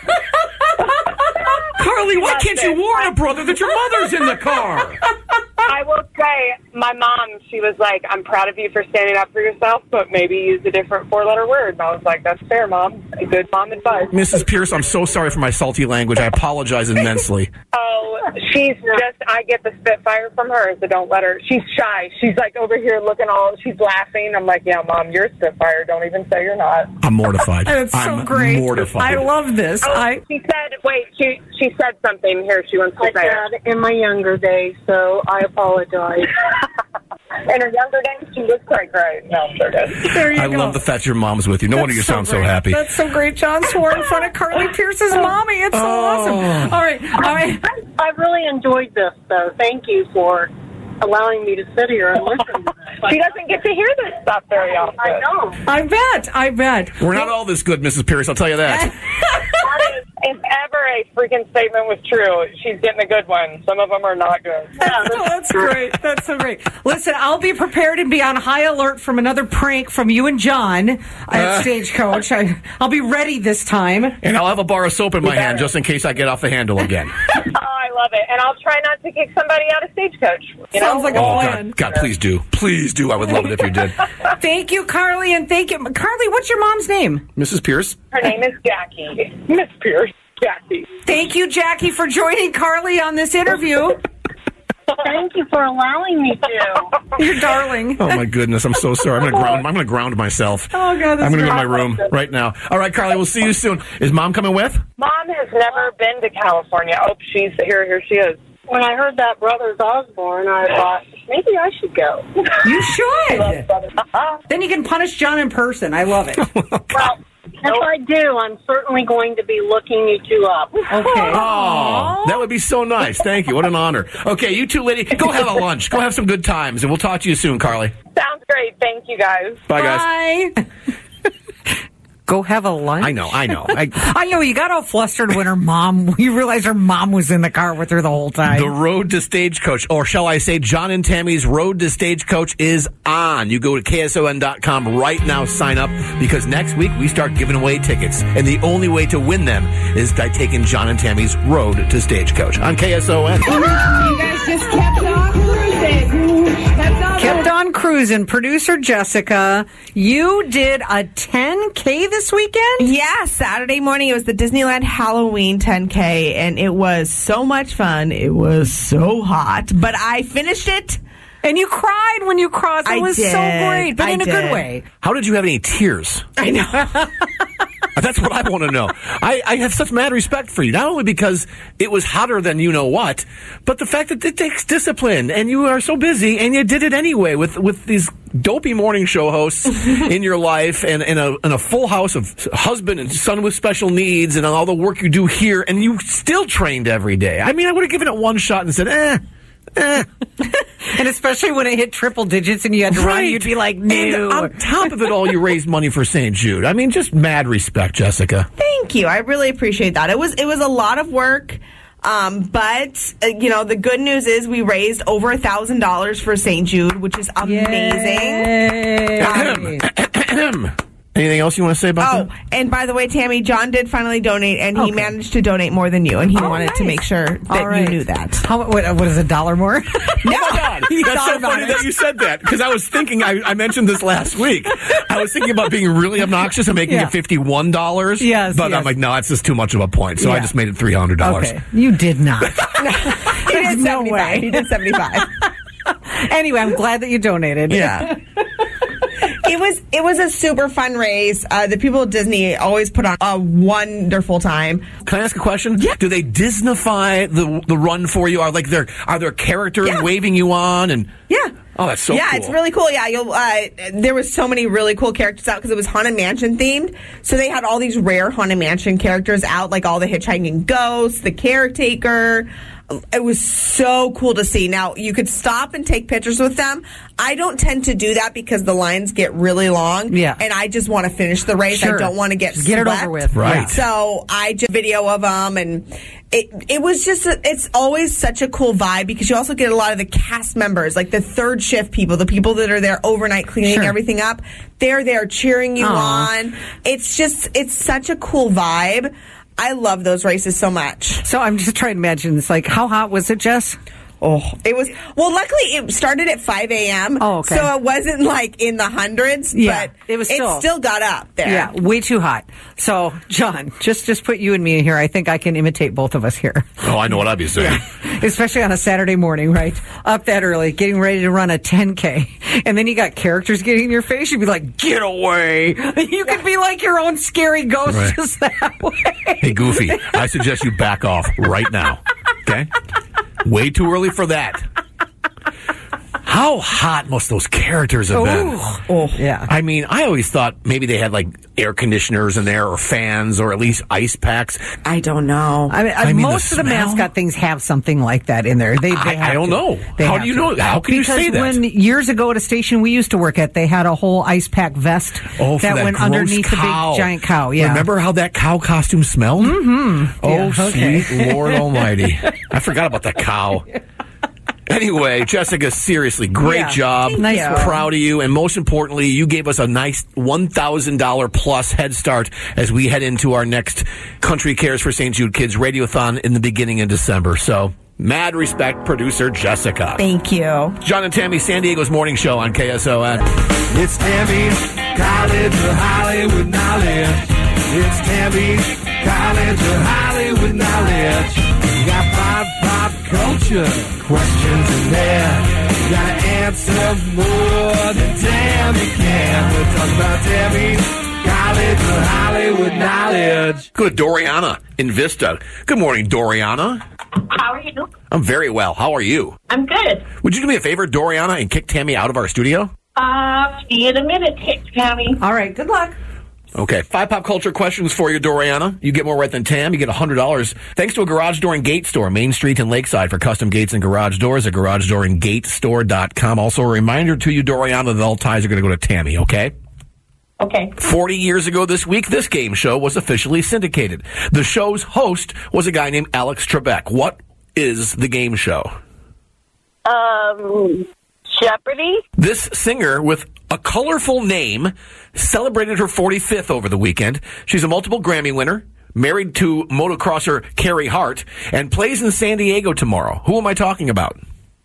Carly, why can't you warn a brother that your mother's in the car? I will say, my mom, she was like, I'm proud of you for standing up for yourself, but maybe use a different 4-letter word. And I was like, that's fair, Mom. Good mom advice. Mrs. Pierce, I'm so sorry for my salty language. I apologize immensely. Oh, she's just, I get the spitfire from her, so don't let her. She's shy. She's like over here looking she's laughing. I'm like, yeah, Mom, you're a spitfire. Don't even say you're not. I'm mortified. That's so great. Mortified. I love this. She said, wait, she said something here she wants to say. I said in my younger days, so I apologize. In her younger days, she was quite great. No, I'm sure good. There you I go. love the fact your mom's with you. No wonder you sound so great. happy. That's so great. John swore in front of Carly Pierce's mommy. It's so awesome. All right. I really enjoyed this, though. Thank you for allowing me to sit here and listen to this. She doesn't get to hear this stuff very often. I know. I bet. We're not all this good, Mrs. Pierce, I'll tell you that. If ever a freaking statement was true, she's getting a good one. Some of them are not good. That's great. That's so great. Listen, I'll be prepared and be on high alert from another prank from you and John at Stagecoach. I'll be ready this time. And I'll have a bar of soap in my hand just in case I get off the handle again. Oh, I love it. And I'll try not to kick somebody out of Stagecoach. Sounds like a plan. God, please do. Please do. I would love it if you did. Thank you, Carly, and thank you. Carly, what's your mom's name? Mrs. Pierce? Her name is Jackie. Miss Pierce. Jackie. Thank you, Jackie, for joining Carly on this interview. Thank you for allowing me to. You're darling. Oh my goodness, I'm so sorry. I'm gonna ground myself. Oh God, that's I'm gonna great. go in my room right now. All right, Carly, we'll see you soon. Is Mom coming with? Mom has never been to California. Oh, she's here. Here she is. When I heard that Brothers Osborne, I thought, maybe I should go. You should. Then you can punish John in person. I love it. Well, if I do, I'm certainly going to be looking you two up. Okay. Oh, that would be so nice. Thank you. What an honor. Okay, you two ladies, go have a lunch. Go have some good times, and we'll talk to you soon, Carly. Sounds great. Thank you, guys. Bye, guys. Bye. Go have a lunch? I know. I know, you got all flustered when you realized her mom was in the car with her the whole time. The road to Stagecoach, or shall I say John and Tammy's road to Stagecoach is on. You go to KSON.com right now, sign up, because next week we start giving away tickets. And the only way to win them is by taking John and Tammy's road to Stagecoach on KSON. You guys just kept on cruising. Kept on cruising. Producer Jessica, you did a 10K this weekend? Yeah, Saturday morning. It was the Disneyland Halloween 10K, and it was so much fun. It was so hot, but I finished it. And you cried when you crossed. It was so great, but in a good way. How did you have any tears? I know. That's what I want to know. I have such mad respect for you, not only because it was hotter than you know what, but the fact that it takes discipline, and you are so busy, and you did it anyway with these dopey morning show hosts in your life, and a full house of husband and son with special needs, and all the work you do here, and you still trained every day. I mean, I would have given it one shot and said, And especially when it hit triple digits and you had to run, you'd be like, no. And on top of it all, you raised money for St. Jude. I mean, just mad respect, Jessica. Thank you. I really appreciate that. It was a lot of work. But the good news is we raised over $1,000 for St. Jude, which is amazing. Anything else you want to say about that? Oh, and by the way, Tammy, John did finally donate, and he managed to donate more than you, and he wanted to make sure that you knew that. What is $1 more? Oh my God. That's so funny that you said that, because I was thinking, I mentioned this last week. I was thinking about being really obnoxious and making it $51. Yes, but I'm like, no, it's just too much of a point. So I just made it $300. Okay. You did not. He did 75. He did 75. Anyway, I'm glad that you donated. Yeah. It was a super fun race. The people at Disney always put on a wonderful time. Can I ask a question? Yeah. Do they Disneyfy the run for you? Are there characters waving you on? And oh, that's so cool. Yeah, it's really cool. Yeah, there was so many really cool characters out because it was Haunted Mansion themed. So they had all these rare Haunted Mansion characters out, like all the hitchhiking ghosts, the caretaker. It was so cool to see. Now, you could stop and take pictures with them. I don't tend to do that because the lines get really long. Yeah. And I just want to finish the race. Sure. I don't want to get it over with. Right. Yeah. So I just video of them, and it was just, it's always such a cool vibe because you also get a lot of the cast members, like the third shift people, the people that are there overnight cleaning everything up. They're there cheering you on. It's such a cool vibe. I love those races so much. So I'm just trying to imagine. It's like, how hot was it, Jess? Oh, it was. Well, luckily it started at 5 a.m. Oh, okay. So it wasn't like in the hundreds, but it still got up there. Yeah, way too hot. So, John, just put you and me in here. I think I can imitate both of us here. Oh, I know what I'd be saying. Especially on a Saturday morning, right? Up that early, getting ready to run a 10K. And then you got characters getting in your face. You'd be like, get away. You could be like your own scary ghost just that way. Hey, Goofy, I suggest you back off right now. Okay? Way too early for that. How hot must those characters have been? Oh, yeah. I mean, I always thought maybe they had like air conditioners in there or fans or at least ice packs. I don't know. I mean most of the mascot things have something like that in there. I don't know. How do you know? How can you say that? Because when years ago at a station we used to work at, they had a whole ice pack vest that went underneath the big giant cow. Yeah. Remember how that cow costume smelled? Mm-hmm. Oh, sweet Lord Almighty. I forgot about that cow. Anyway, Jessica, seriously, great job. Nice work. Proud of you. And most importantly, you gave us a nice $1,000 plus head start as we head into our next Country Cares for St. Jude Kids Radiothon in the beginning of December. So, mad respect, producer Jessica. Thank you. John and Tammy, San Diego's morning show on KSON. It's Tammy's College of Hollywood Knowledge. It's Tammy's College of Hollywood Knowledge. You got pop culture questions in there. You gotta answer more than Tammy can. We're talking about Tammy's College of Hollywood Knowledge. Good, Doriana in Vista. Good morning, Doriana. How are you? I'm very well. How are you? I'm good. Would you do me a favor, Doriana, and kick Tammy out of our studio? See you in a minute, Tammy. All right, good luck. Okay, 5 pop culture questions for you, Doriana. You get more right than Tam. You get $100 thanks to a garage door and gate store, Main Street and Lakeside, for custom gates and garage doors at garagedoorandgatestore.com. Also, a reminder to you, Doriana, that all ties are going to go to Tammy, okay? Okay. 40 years ago this week, this game show was officially syndicated. The show's host was a guy named Alex Trebek. What is the game show? Jeopardy? This singer with a colorful name celebrated her 45th over the weekend. She's a multiple Grammy winner, married to motocrosser Carrie Hart, and plays in San Diego tomorrow. Who am I talking about?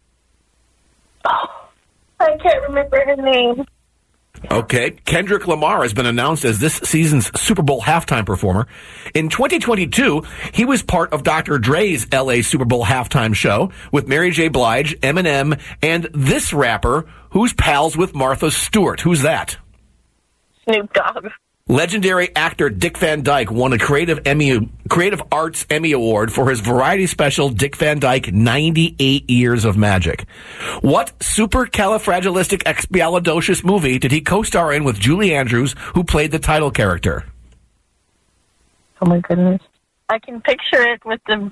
Oh, I can't remember her name. Okay, Kendrick Lamar has been announced as this season's Super Bowl halftime performer. In 2022, he was part of Dr. Dre's LA Super Bowl halftime show with Mary J. Blige, Eminem, and this rapper who's pals with Martha Stewart. Who's that? Snoop Dogg. Legendary actor Dick Van Dyke won a Creative Arts Emmy Award for his variety special Dick Van Dyke 98 Years of Magic. What supercalifragilisticexpialidocious movie did he co-star in with Julie Andrews, who played the title character? Oh my goodness. I can picture it with the...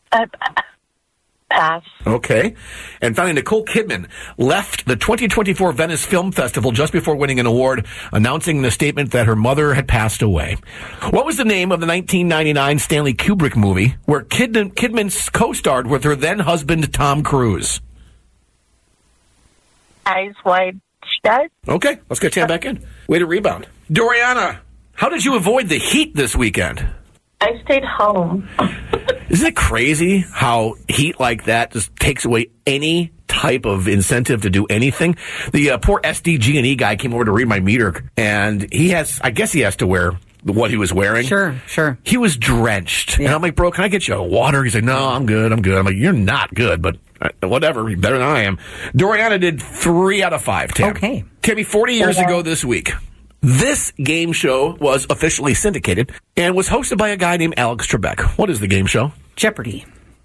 pass. Okay. And finally, Nicole Kidman left the 2024 Venice Film Festival just before winning an award, announcing in a statement that her mother had passed away. What was the name of the 1999 Stanley Kubrick movie where Kidman co-starred with her then-husband Tom Cruise? Eyes Wide Shut. Okay, let's get Tam back in. Way to rebound. Doriana, how did you avoid the heat this weekend? I stayed home. Isn't it crazy how heat like that just takes away any type of incentive to do anything? The poor SDG&E guy came over to read my meter, and I guess he has to wear what he was wearing. Sure. He was drenched. Yeah. And I'm like, bro, can I get you a water? He's like, no, I'm good. I'm like, you're not good, but whatever. You're better than I am. Doriana did 3 out of 5, Tim. Okay. Timmy, 40 years ago this week, this game show was officially syndicated and was hosted by a guy named Alex Trebek. What is the game show? Jeopardy.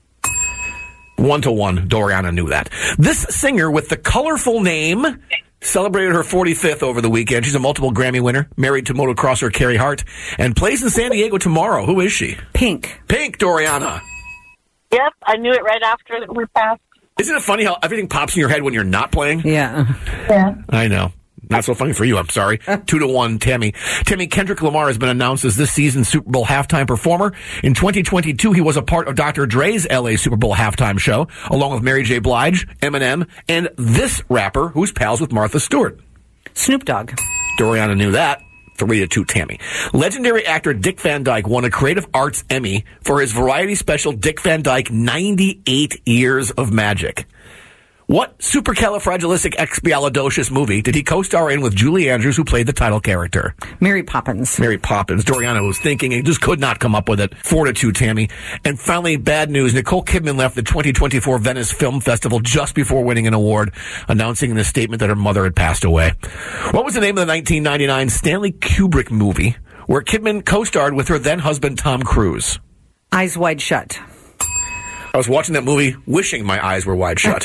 1-1. Doriana knew that. This singer with the colorful name celebrated her 45th over the weekend. She's a multiple Grammy winner, married to motocrosser Carrie Hart, and plays in San Diego tomorrow. Who is she? Pink. Pink, Doriana. Yep, I knew it right after we passed. Isn't it funny how everything pops in your head when you're not playing? Yeah. I know. Not so funny for you, I'm sorry. 2-1, Tammy. Tammy, Kendrick Lamar has been announced as this season's Super Bowl halftime performer. In 2022, he was a part of Dr. Dre's LA Super Bowl halftime show, along with Mary J. Blige, Eminem, and this rapper who's pals with Martha Stewart. Snoop Dogg. Doriana knew that. 3-2, Tammy. Legendary actor Dick Van Dyke won a Creative Arts Emmy for his variety special Dick Van Dyke 98 Years of Magic. What supercalifragilisticexpialidocious movie did he co-star in with Julie Andrews, who played the title character? Mary Poppins. Mary Poppins. Doriana was thinking, he just could not come up with it. 4-2, Tammy. And finally, bad news. Nicole Kidman left the 2024 Venice Film Festival just before winning an award, announcing in a statement that her mother had passed away. What was the name of the 1999 Stanley Kubrick movie where Kidman co-starred with her then-husband Tom Cruise? Eyes Wide Shut. I was watching that movie wishing my eyes were wide shut.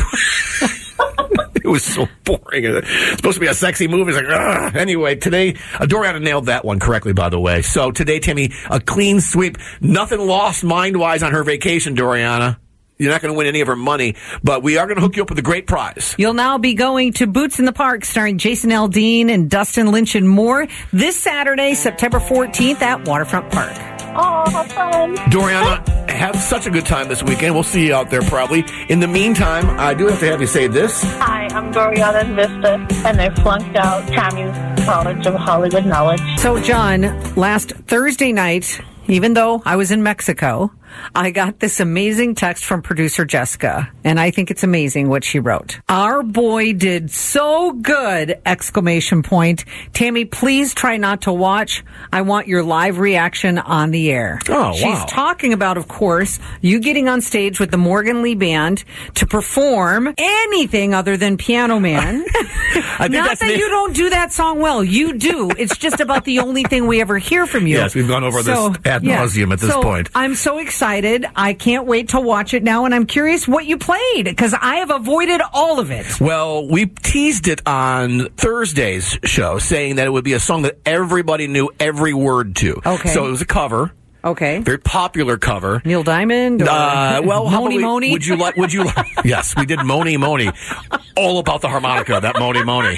It was so boring. It's supposed to be a sexy movie. It's like, ugh. Anyway, today, Doriana nailed that one correctly, by the way. So today, Tammy, a clean sweep. Nothing lost mind-wise on her vacation, Doriana. You're not going to win any of her money, but we are going to hook you up with a great prize. You'll now be going to Boots in the Park, starring Jason Aldean and Dustin Lynch and more, this Saturday, September 14th at Waterfront Park. Oh, how fun. Doriana, have such a good time this weekend. We'll see you out there probably. In the meantime, I do have to have you say this. Hi, I'm Doriana Vista, and I flunked out Tammy's College of Hollywood Knowledge. So, John, last Thursday night, even though I was in Mexico, I got this amazing text from producer Jessica, and I think it's amazing what she wrote. Our boy did so good! ! Tammy, please try not to watch. I want your live reaction on the air. Oh, wow. She's talking about, of course, you getting on stage with the Morgan Lee Band to perform anything other than Piano Man. I think Not that you don't do that song well. You do. It's just about the only thing we ever hear from you. Yes, we've gone over this ad nauseum at this point. I'm so excited. I can't wait to watch it now, and I'm curious what you played, because I have avoided all of it. Well, we teased it on Thursday's show, saying that it would be a song that everybody knew every word to. Okay. So it was a cover. Okay. Very popular cover. Neil Diamond? Or well, how Moni about Moni? Would you like, yes, we did Moni Moni. All about the harmonica, that Moni Moni.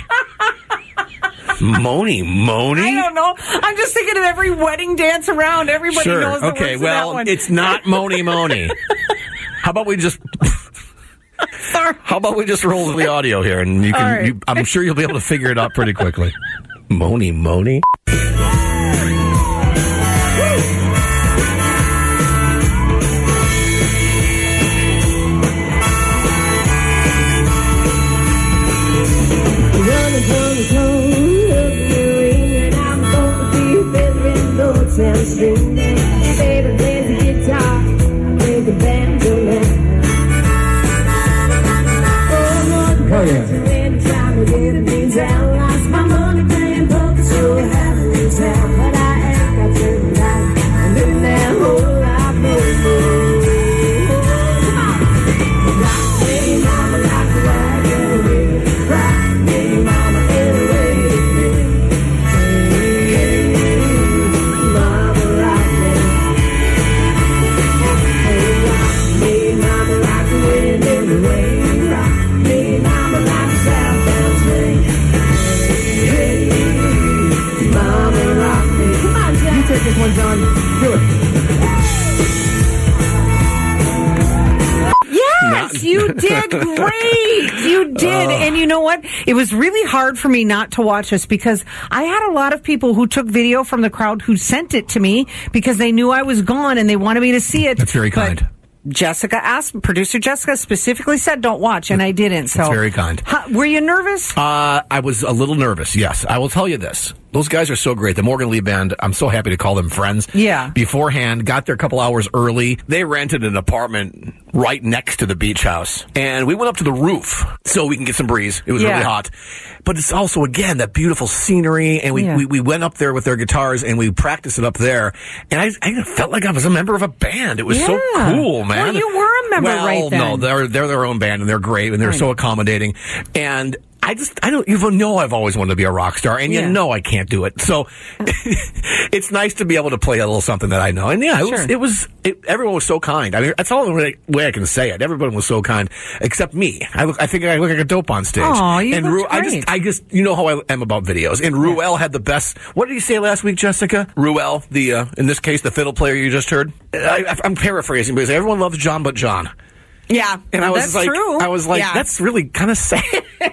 Moni Moni? I don't know. I'm just thinking of every wedding dance around. Everybody knows the words to that one. It's not Moni Moni. How about we just... Sorry. How about we just roll the audio here, and you can? Right. I'm sure you'll be able to figure it out pretty quickly. Moni Moni. You did great. You did. And you know what? It was really hard for me not to watch this, because I had a lot of people who took video from the crowd who sent it to me because they knew I was gone and they wanted me to see it. That's very kind. Jessica asked, producer Jessica specifically said, don't watch, and I didn't. So that's very kind. Were you nervous? I was a little nervous, yes. I will tell you this. Those guys are so great. The Morgan Lee Band, I'm so happy to call them friends. Yeah. Beforehand, got there a couple hours early. They rented an apartment right next to the beach house. And we went up to the roof so we can get some breeze. It was really hot. But it's also, again, that beautiful scenery. And we went up there with their guitars and we practiced it up there. And I felt like I was a member of a band. It was so cool, man. Well, you were a member right then. No, they're their own band and they're great and they're so accommodating. And you know I've always wanted to be a rock star, and you know I can't do it. So it's nice to be able to play a little something that I know. And everyone was so kind. I mean, that's all the way I can say it. Everyone was so kind, except me. I think I look like a dope on stage. Oh, you look great. I just, you know how I am about videos. And Ruel had the best. What did he say last week, Jessica? Ruel, in this case, the fiddle player you just heard. I'm paraphrasing because everyone loves John but John. Yeah, and I was true. I was like, that's really kind of sad.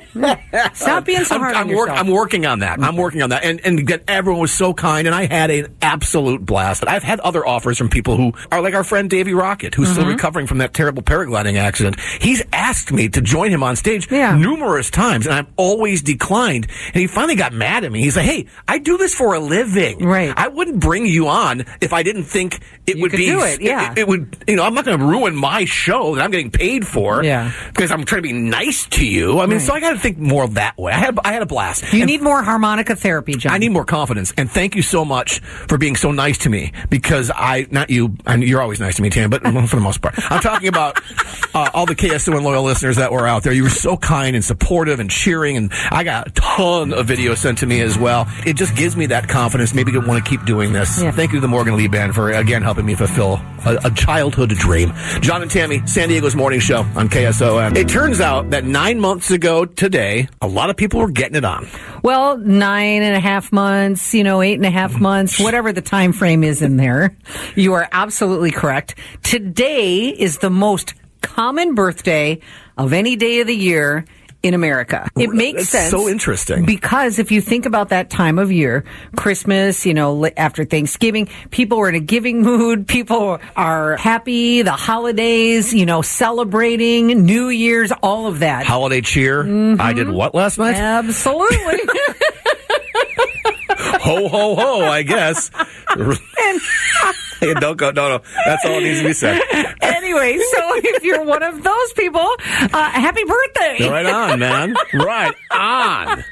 Stop being so hard on yourself. I'm working on that. I'm working on that. And again, everyone was so kind, and I had an absolute blast. I've had other offers from people who are like our friend Davey Rocket, who's still recovering from that terrible paragliding accident. He's asked me to join him on stage numerous times, and I've always declined. And he finally got mad at me. He's like, hey, I do this for a living. Right. I wouldn't bring you on if I didn't think it would be. Do it, it would, I'm not going to ruin my show that I'm getting paid for because I'm trying to be nice to you. I mean, so I got to think more that way. I had a blast. You need more harmonica therapy, John. I need more confidence, and thank you so much for being so nice to me, because not you, and you're always nice to me, Tam, but for the most part. I'm talking about all the KSON loyal listeners that were out there. You were so kind and supportive and cheering, and I got a ton of videos sent to me as well. It just gives me that confidence, maybe to want to keep doing this. Yeah. Thank you to the Morgan Lee Band for, again, helping me fulfill a childhood dream. John and Tammy, San Diego's morning show on KSON. It turns out that 9 months ago today, a lot of people were getting it on. Well, 9.5 months, 8.5 months, whatever the time frame is in there. You are absolutely correct. Today is the most common birthday of any day of the year in America. It makes sense. So interesting. Because if you think about that time of year, Christmas, after Thanksgiving, people are in a giving mood. People are happy. The holidays, celebrating, New Year's, all of that. Holiday cheer. Mm-hmm. I did what last night? Absolutely. Ho, ho, ho, I guess. Hey, don't go. No. That's all that needs to be said. Anyway, so if you're one of those people, happy birthday. Right on, man. Right on.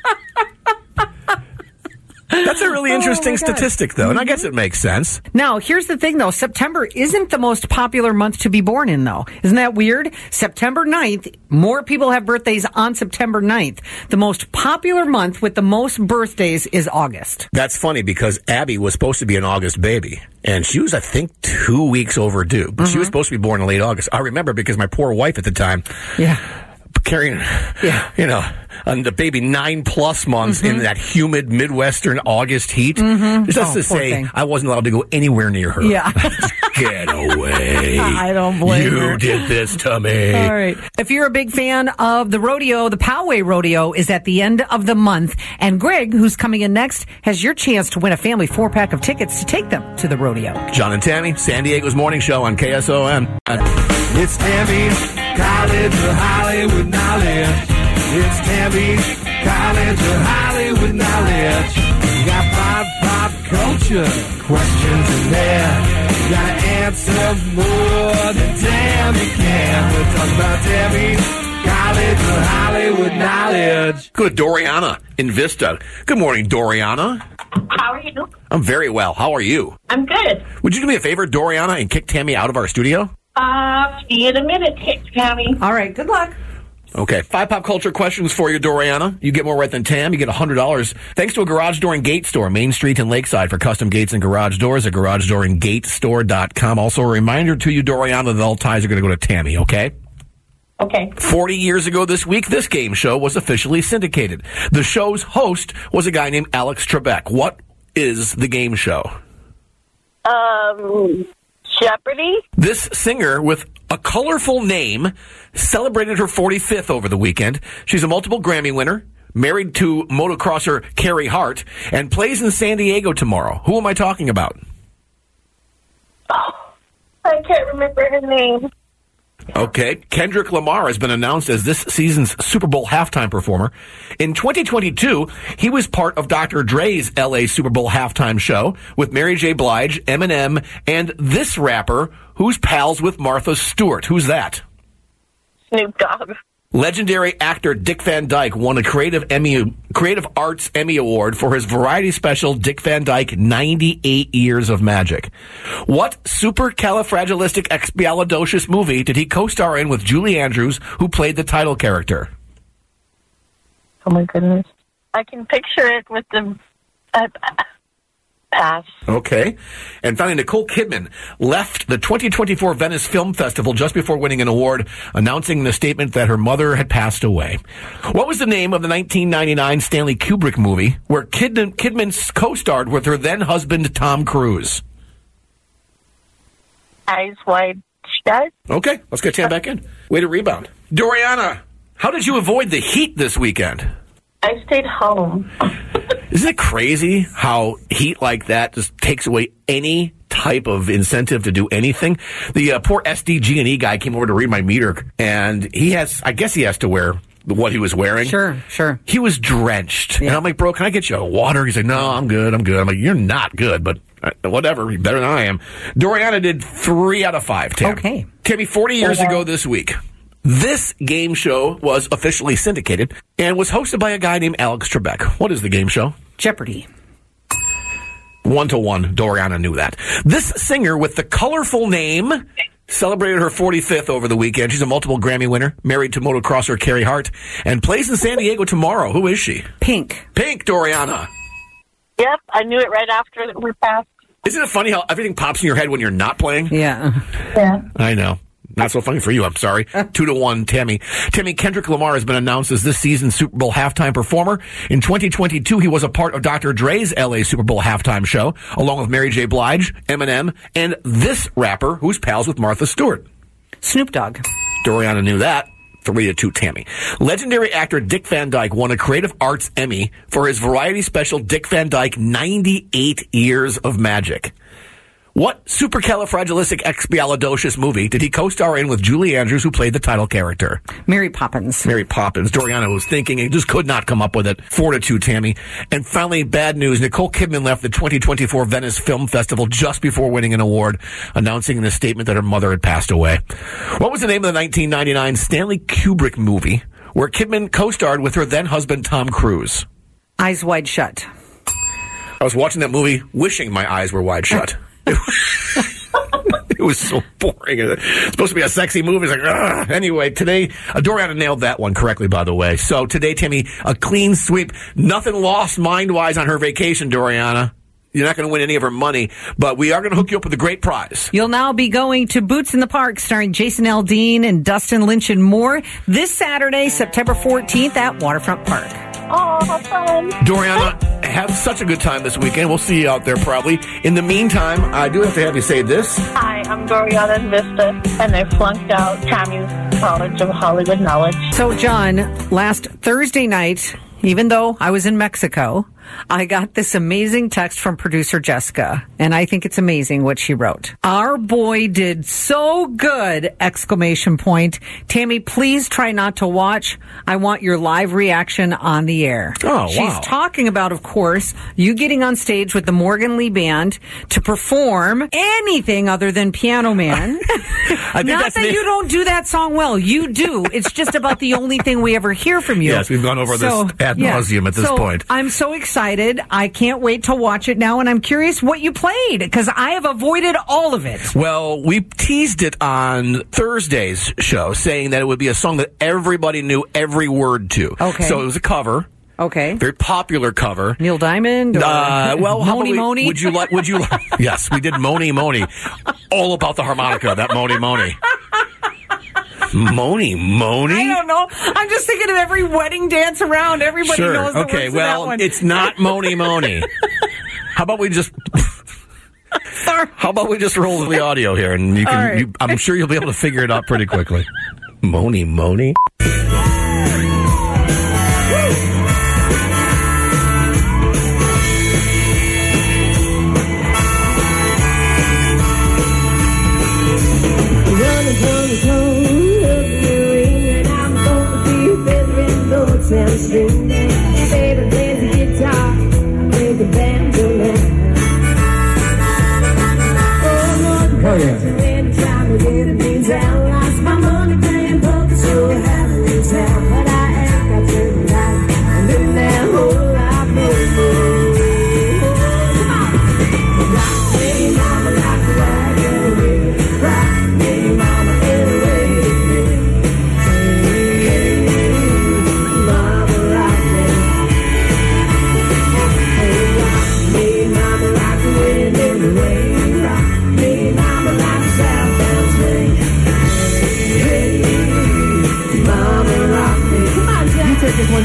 That's a really interesting statistic, though, and I guess it makes sense. Now, here's the thing, though. September isn't the most popular month to be born in, though. Isn't that weird? September 9th, more people have birthdays on September 9th. The most popular month with the most birthdays is August. That's funny, because Abby was supposed to be an August baby, and she was, I think, 2 weeks overdue. But she was supposed to be born in late August. I remember because my poor wife at the time... carrying, on the baby 9+ months in that humid Midwestern August heat. Just to say, I wasn't allowed to go anywhere near her. Yeah. Get away. I don't blame her. You did this to me. All right. If you're a big fan of the rodeo, the Poway Rodeo is at the end of the month. And Greg, who's coming in next, has your chance to win a family 4-pack of tickets to take them to the rodeo. John and Tammy, San Diego's morning show on KSON. It's Tammy's College of Hollywood Knowledge. It's Tammy's College of Hollywood Knowledge. You got pop culture questions in there. You gotta answer more than Tammy can. We're talking about Tammy's College of Hollywood Knowledge. Good, Doriana in Vista. Good morning, Doriana. How are you? I'm very well. How are you? I'm good. Would you do me a favor, Doriana, and kick Tammy out of our studio? See you in a minute, Tammy. All right, good luck. Okay, 5 pop culture questions for you, Doriana. You get more right than Tam. You get $100 thanks to a garage door and gate store, Main Street and Lakeside, for custom gates and garage doors at garagedoorandgatestore.com. Also, a reminder to you, Doriana, that all ties are going to go to Tammy, okay? Okay. 40 years ago this week, this game show was officially syndicated. The show's host was a guy named Alex Trebek. What is the game show? Jeopardy? This singer with a colorful name celebrated her 45th over the weekend. She's a multiple Grammy winner, married to motocrosser Carrie Hart, and plays in San Diego tomorrow. Who am I talking about? Oh, I can't remember her name. Okay. Kendrick Lamar has been announced as this season's Super Bowl halftime performer. In 2022, he was part of Dr. Dre's LA Super Bowl halftime show with Mary J. Blige, Eminem, and this rapper who's pals with Martha Stewart. Who's that? Snoop Dogg. Legendary actor Dick Van Dyke won a Creative Arts Emmy Award for his variety special Dick Van Dyke 98 Years of Magic. What supercalifragilisticexpialidocious movie did he co-star in with Julie Andrews, who played the title character? Oh, my goodness. I can picture it with the... pass. Okay. And finally, Nicole Kidman left the 2024 Venice Film Festival just before winning an award, announcing in a statement that her mother had passed away. What was the name of the 1999 Stanley Kubrick movie where Kidman co-starred with her then-husband, Tom Cruise? Eyes Wide Shut. Okay, let's get Tam back in. Way to rebound. Doriana, how did you avoid the heat this weekend? I stayed home. Isn't it crazy how heat like that just takes away any type of incentive to do anything? The poor SDG&E guy came over to read my meter, and I guess he has to wear what he was wearing. Sure. He was drenched. Yeah. And I'm like, bro, can I get you a water? He's like, no, I'm good. I'm like, you're not good, but whatever. You're better than I am. Doriana did 3 out of 5, Tim. Okay. Timmy, 40 years ago this week, this game show was officially syndicated and was hosted by a guy named Alex Trebek. What is the game show? Jeopardy! 1-1. Doriana knew that. This singer with the colorful name celebrated her 45th over the weekend. She's a multiple Grammy winner, married to motocrosser Carrie Hart, and plays in San Diego tomorrow. Who is she? Pink, Doriana. Yep, I knew it right after we passed. Isn't it funny how everything pops in your head when you're not playing? Yeah. I know. Not so funny for you, I'm sorry. 2-1, Tammy. Timmy, Kendrick Lamar has been announced as this season's Super Bowl halftime performer. In 2022, he was a part of Dr. Dre's LA Super Bowl halftime show, along with Mary J. Blige, Eminem, and this rapper who's pals with Martha Stewart. Snoop Dogg. Doriana knew that. 3-2, Tammy. Legendary actor Dick Van Dyke won a Creative Arts Emmy for his variety special Dick Van Dyke 98 Years of Magic. What supercalifragilisticexpialidocious movie did he co-star in with Julie Andrews, who played the title character? Mary Poppins. Doriana was thinking and just could not come up with it. 4-2, Tammy. And finally, bad news. Nicole Kidman left the 2024 Venice Film Festival just before winning an award, announcing in a statement that her mother had passed away. What was the name of the 1999 Stanley Kubrick movie where Kidman co-starred with her then-husband, Tom Cruise? Eyes Wide Shut. I was watching that movie wishing my eyes were wide shut. It was so boring. It's supposed to be a sexy movie. It's like, ugh. Anyway, today, Doriana nailed that one correctly, by the way. So today, Timmy, a clean sweep. Nothing lost mind-wise on her vacation, Doriana. You're not going to win any of her money, but we are going to hook you up with a great prize. You'll now be going to Boots in the Park, starring Jason Aldean and Dustin Lynch and more, this Saturday, September 14th at Waterfront Park. Oh, how fun. Doriana, have such a good time this weekend. We'll see you out there probably. In the meantime, I do have to have you say this. Hi, I'm Doriana Vista, and I flunked out Tammy's College of Hollywood Knowledge. So, John, last Thursday night, even though I was in Mexico, I got this amazing text from producer Jessica, and I think it's amazing what she wrote. Our boy did so good! ! Tammy, please try not to watch. I want your live reaction on the air. Oh, wow. She's talking about, of course, you getting on stage with the Morgan Lee Band to perform anything other than Piano Man. Not that you don't do that song well. You do. It's just about the only thing we ever hear from you. Yes, we've gone over this ad nauseum at this point. I'm so excited. I can't wait to watch it now, and I'm curious what you played, because I have avoided all of it. Well, we teased it on Thursday's show, saying that it would be a song that everybody knew every word to. Okay. So it was a cover. Okay. Very popular cover. Neil Diamond? Or Moni Moni? Would you like? Yes, we did Moni Moni. All about the harmonica, that Moni Moni. Moni Moni? I don't know. I'm just thinking of every wedding dance around. Everybody knows the words okay, of that well, one. it's not Moni Moni. How about we just... How about we just roll the audio here, and you can? Right. I'm sure you'll be able to figure it out pretty quickly. Moni Moni. Oh, yeah.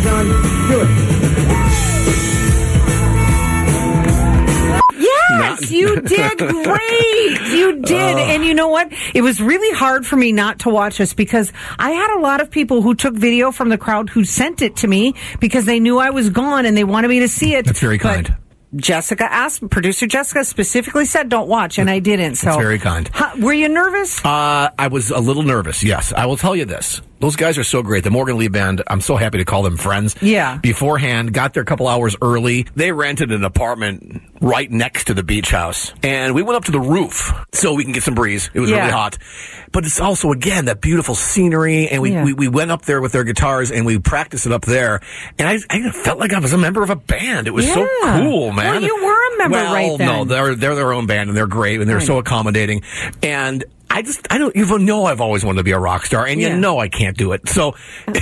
John. Do it. Yes, you did great. You did. And you know what? It was really hard for me not to watch this because I had a lot of people who took video from the crowd who sent it to me because they knew I was gone and they wanted me to see it. That's very kind. Producer Jessica specifically said don't watch, and I didn't. So that's very kind. Were you nervous? I was a little nervous, yes. I will tell you this. Those guys are so great. The Morgan Lee Band, I'm so happy to call them friends. Yeah. Beforehand, got there a couple hours early. They rented an apartment right next to the beach house. And we went up to the roof so we can get some breeze. It was really hot. But it's also, again, that beautiful scenery. And we went up there with their guitars and we practiced it up there. And I felt like I was a member of a band. It was so cool, man. Well, you were a member right then. No, they're their own band and they're great and they're so accommodating. And I don't even know I've always wanted to be a rock star, and you know I can't do it. So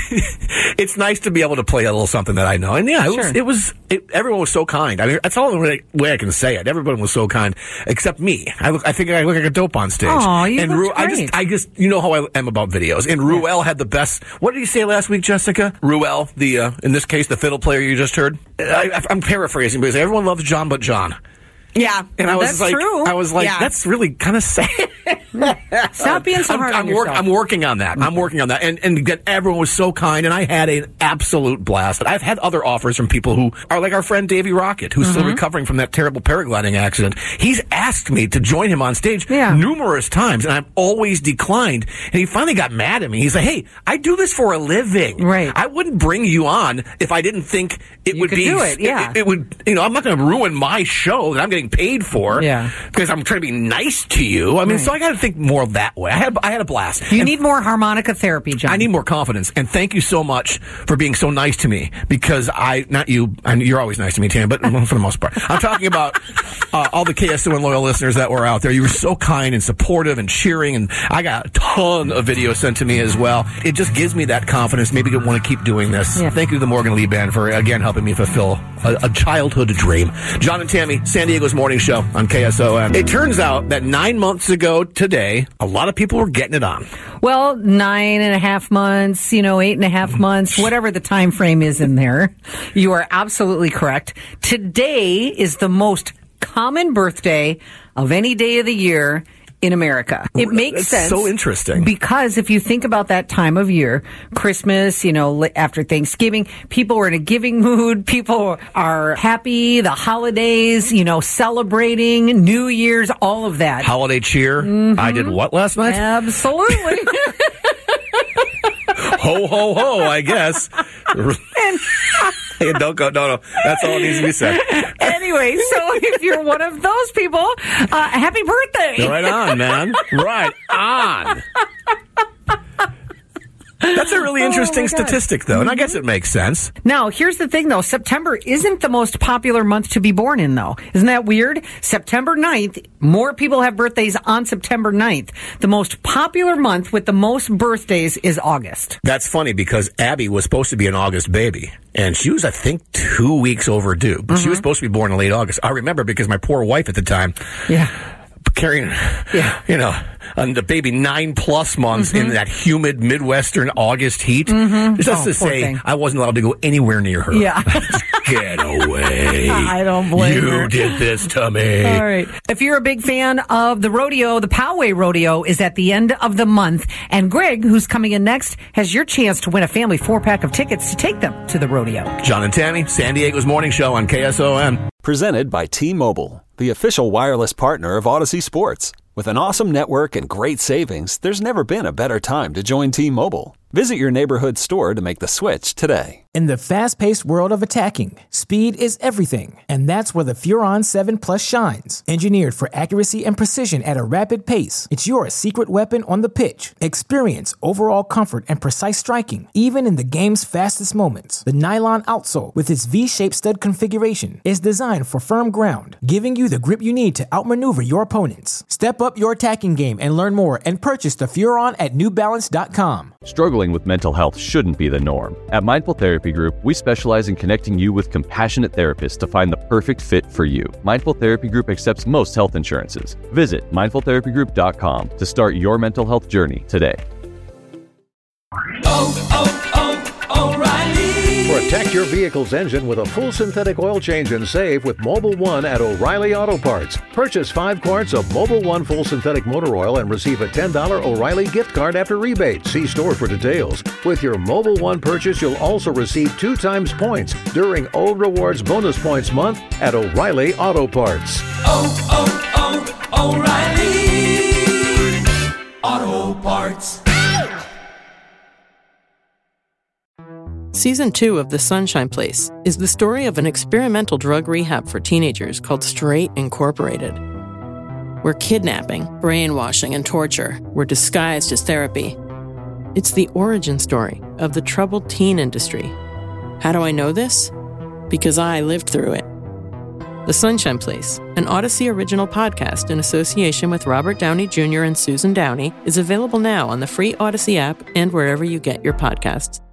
it's nice to be able to play a little something that I know. And everyone was so kind. I mean, that's all the way I can say it. Everyone was so kind, except me. I think I look like a dope on stage. Oh, you look great. I just, you know how I am about videos. And Ruel had the best. What did you say last week, Jessica? Ruel, in this case, the fiddle player you just heard. I'm paraphrasing because everyone loves John but John. Yeah, and I was true. That's really kind of sad. Stop being so hard on yourself. I'm working on that. I'm working on that. And again, everyone was so kind, and I had an absolute blast. I've had other offers from people who are like our friend Davey Rocket, who's still recovering from that terrible paragliding accident. He's asked me to join him on stage numerous times, and I've always declined. And he finally got mad at me. He's like, "Hey, I do this for a living. Right. I wouldn't bring you on if I didn't think it would be. Do it. Yeah. It would. You know, I'm not going to ruin my show that I'm getting paid for. Yeah. Because I'm trying to be nice to you. I mean, so I got to think more that way. I had a blast. You need more harmonica therapy, John. I need more confidence. And thank you so much for being so nice to me. Because not you, and you're always nice to me, Tam, but for the most part. I'm talking about all the KSON loyal listeners that were out there. You were so kind and supportive and cheering, and I got a ton of videos sent to me as well. It just gives me that confidence. Maybe I want to keep doing this. Yeah. Thank you to the Morgan Lee Band for, again, helping me fulfill a childhood dream. John and Tammy, San Diego's morning show on KSON. It turns out that 9 months ago today, a lot of people were getting it on. Well, 9.5 months, 8.5 months, whatever the time frame is in there. You are absolutely correct. Today is the most common birthday of any day of the year in America. It makes sense. So interesting. Because if you think about that time of year, Christmas, after Thanksgiving, people are in a giving mood. People are happy. The holidays, celebrating, New Year's, all of that. Holiday cheer. Mm-hmm. I did what last night? Absolutely. Ho, ho, ho, I guess. Don't go. No. That's all that needs to be said. Anyway, so if you're one of those people, happy birthday. Right on, man. Right on. That's a really interesting statistic, though, and I guess it makes sense. Now, here's the thing, though. September isn't the most popular month to be born in, though. Isn't that weird? September 9th, more people have birthdays on September 9th. The most popular month with the most birthdays is August. That's funny because Abby was supposed to be an August baby, and she was, I think, 2 weeks overdue. But she was supposed to be born in late August. I remember because my poor wife at the time... carrying, the baby 9+ months in that humid Midwestern August heat. Just to say, thing. I wasn't allowed to go anywhere near her. Yeah. Get away. I don't blame her. You did this to me. All right. If you're a big fan of the rodeo, the Poway Rodeo is at the end of the month. And Greg, who's coming in next, has your chance to win a family 4-pack of tickets to take them to the rodeo. John and Tammy, San Diego's morning show on KSON. Presented by T-Mobile, the official wireless partner of Odyssey Sports. With an awesome network and great savings, there's never been a better time to join T-Mobile. Visit your neighborhood store to make the switch today. In the fast-paced world of attacking, speed is everything, and that's where the Furon 7 Plus shines. Engineered for accuracy and precision at a rapid pace, it's your secret weapon on the pitch. Experience overall comfort and precise striking, even in the game's fastest moments. The nylon outsole, with its V-shaped stud configuration, is designed for firm ground, giving you the grip you need to outmaneuver your opponents. Step up your attacking game and learn more and purchase the Furon at NewBalance.com. Struggling with mental health shouldn't be the norm. At Mindful Therapy Group, we specialize in connecting you with compassionate therapists to find the perfect fit for you. Mindful Therapy Group accepts most health insurances. Visit mindfultherapygroup.com to start your mental health journey today. O'Reilly. For a Protect your vehicle's engine with a full synthetic oil change and save with Mobil 1 at O'Reilly Auto Parts. Purchase 5 quarts of Mobil 1 full synthetic motor oil and receive a $10 O'Reilly gift card after rebate. See store for details. With your Mobil 1 purchase, you'll also receive 2 times points during O Rewards Bonus Points Month at O'Reilly Auto Parts. O'Reilly Auto Parts. Season 2 of The Sunshine Place is the story of an experimental drug rehab for teenagers called Straight Incorporated, where kidnapping, brainwashing, and torture were disguised as therapy. It's the origin story of the troubled teen industry. How do I know this? Because I lived through it. The Sunshine Place, an Odyssey original podcast in association with Robert Downey Jr. and Susan Downey, is available now on the free Odyssey app and wherever you get your podcasts.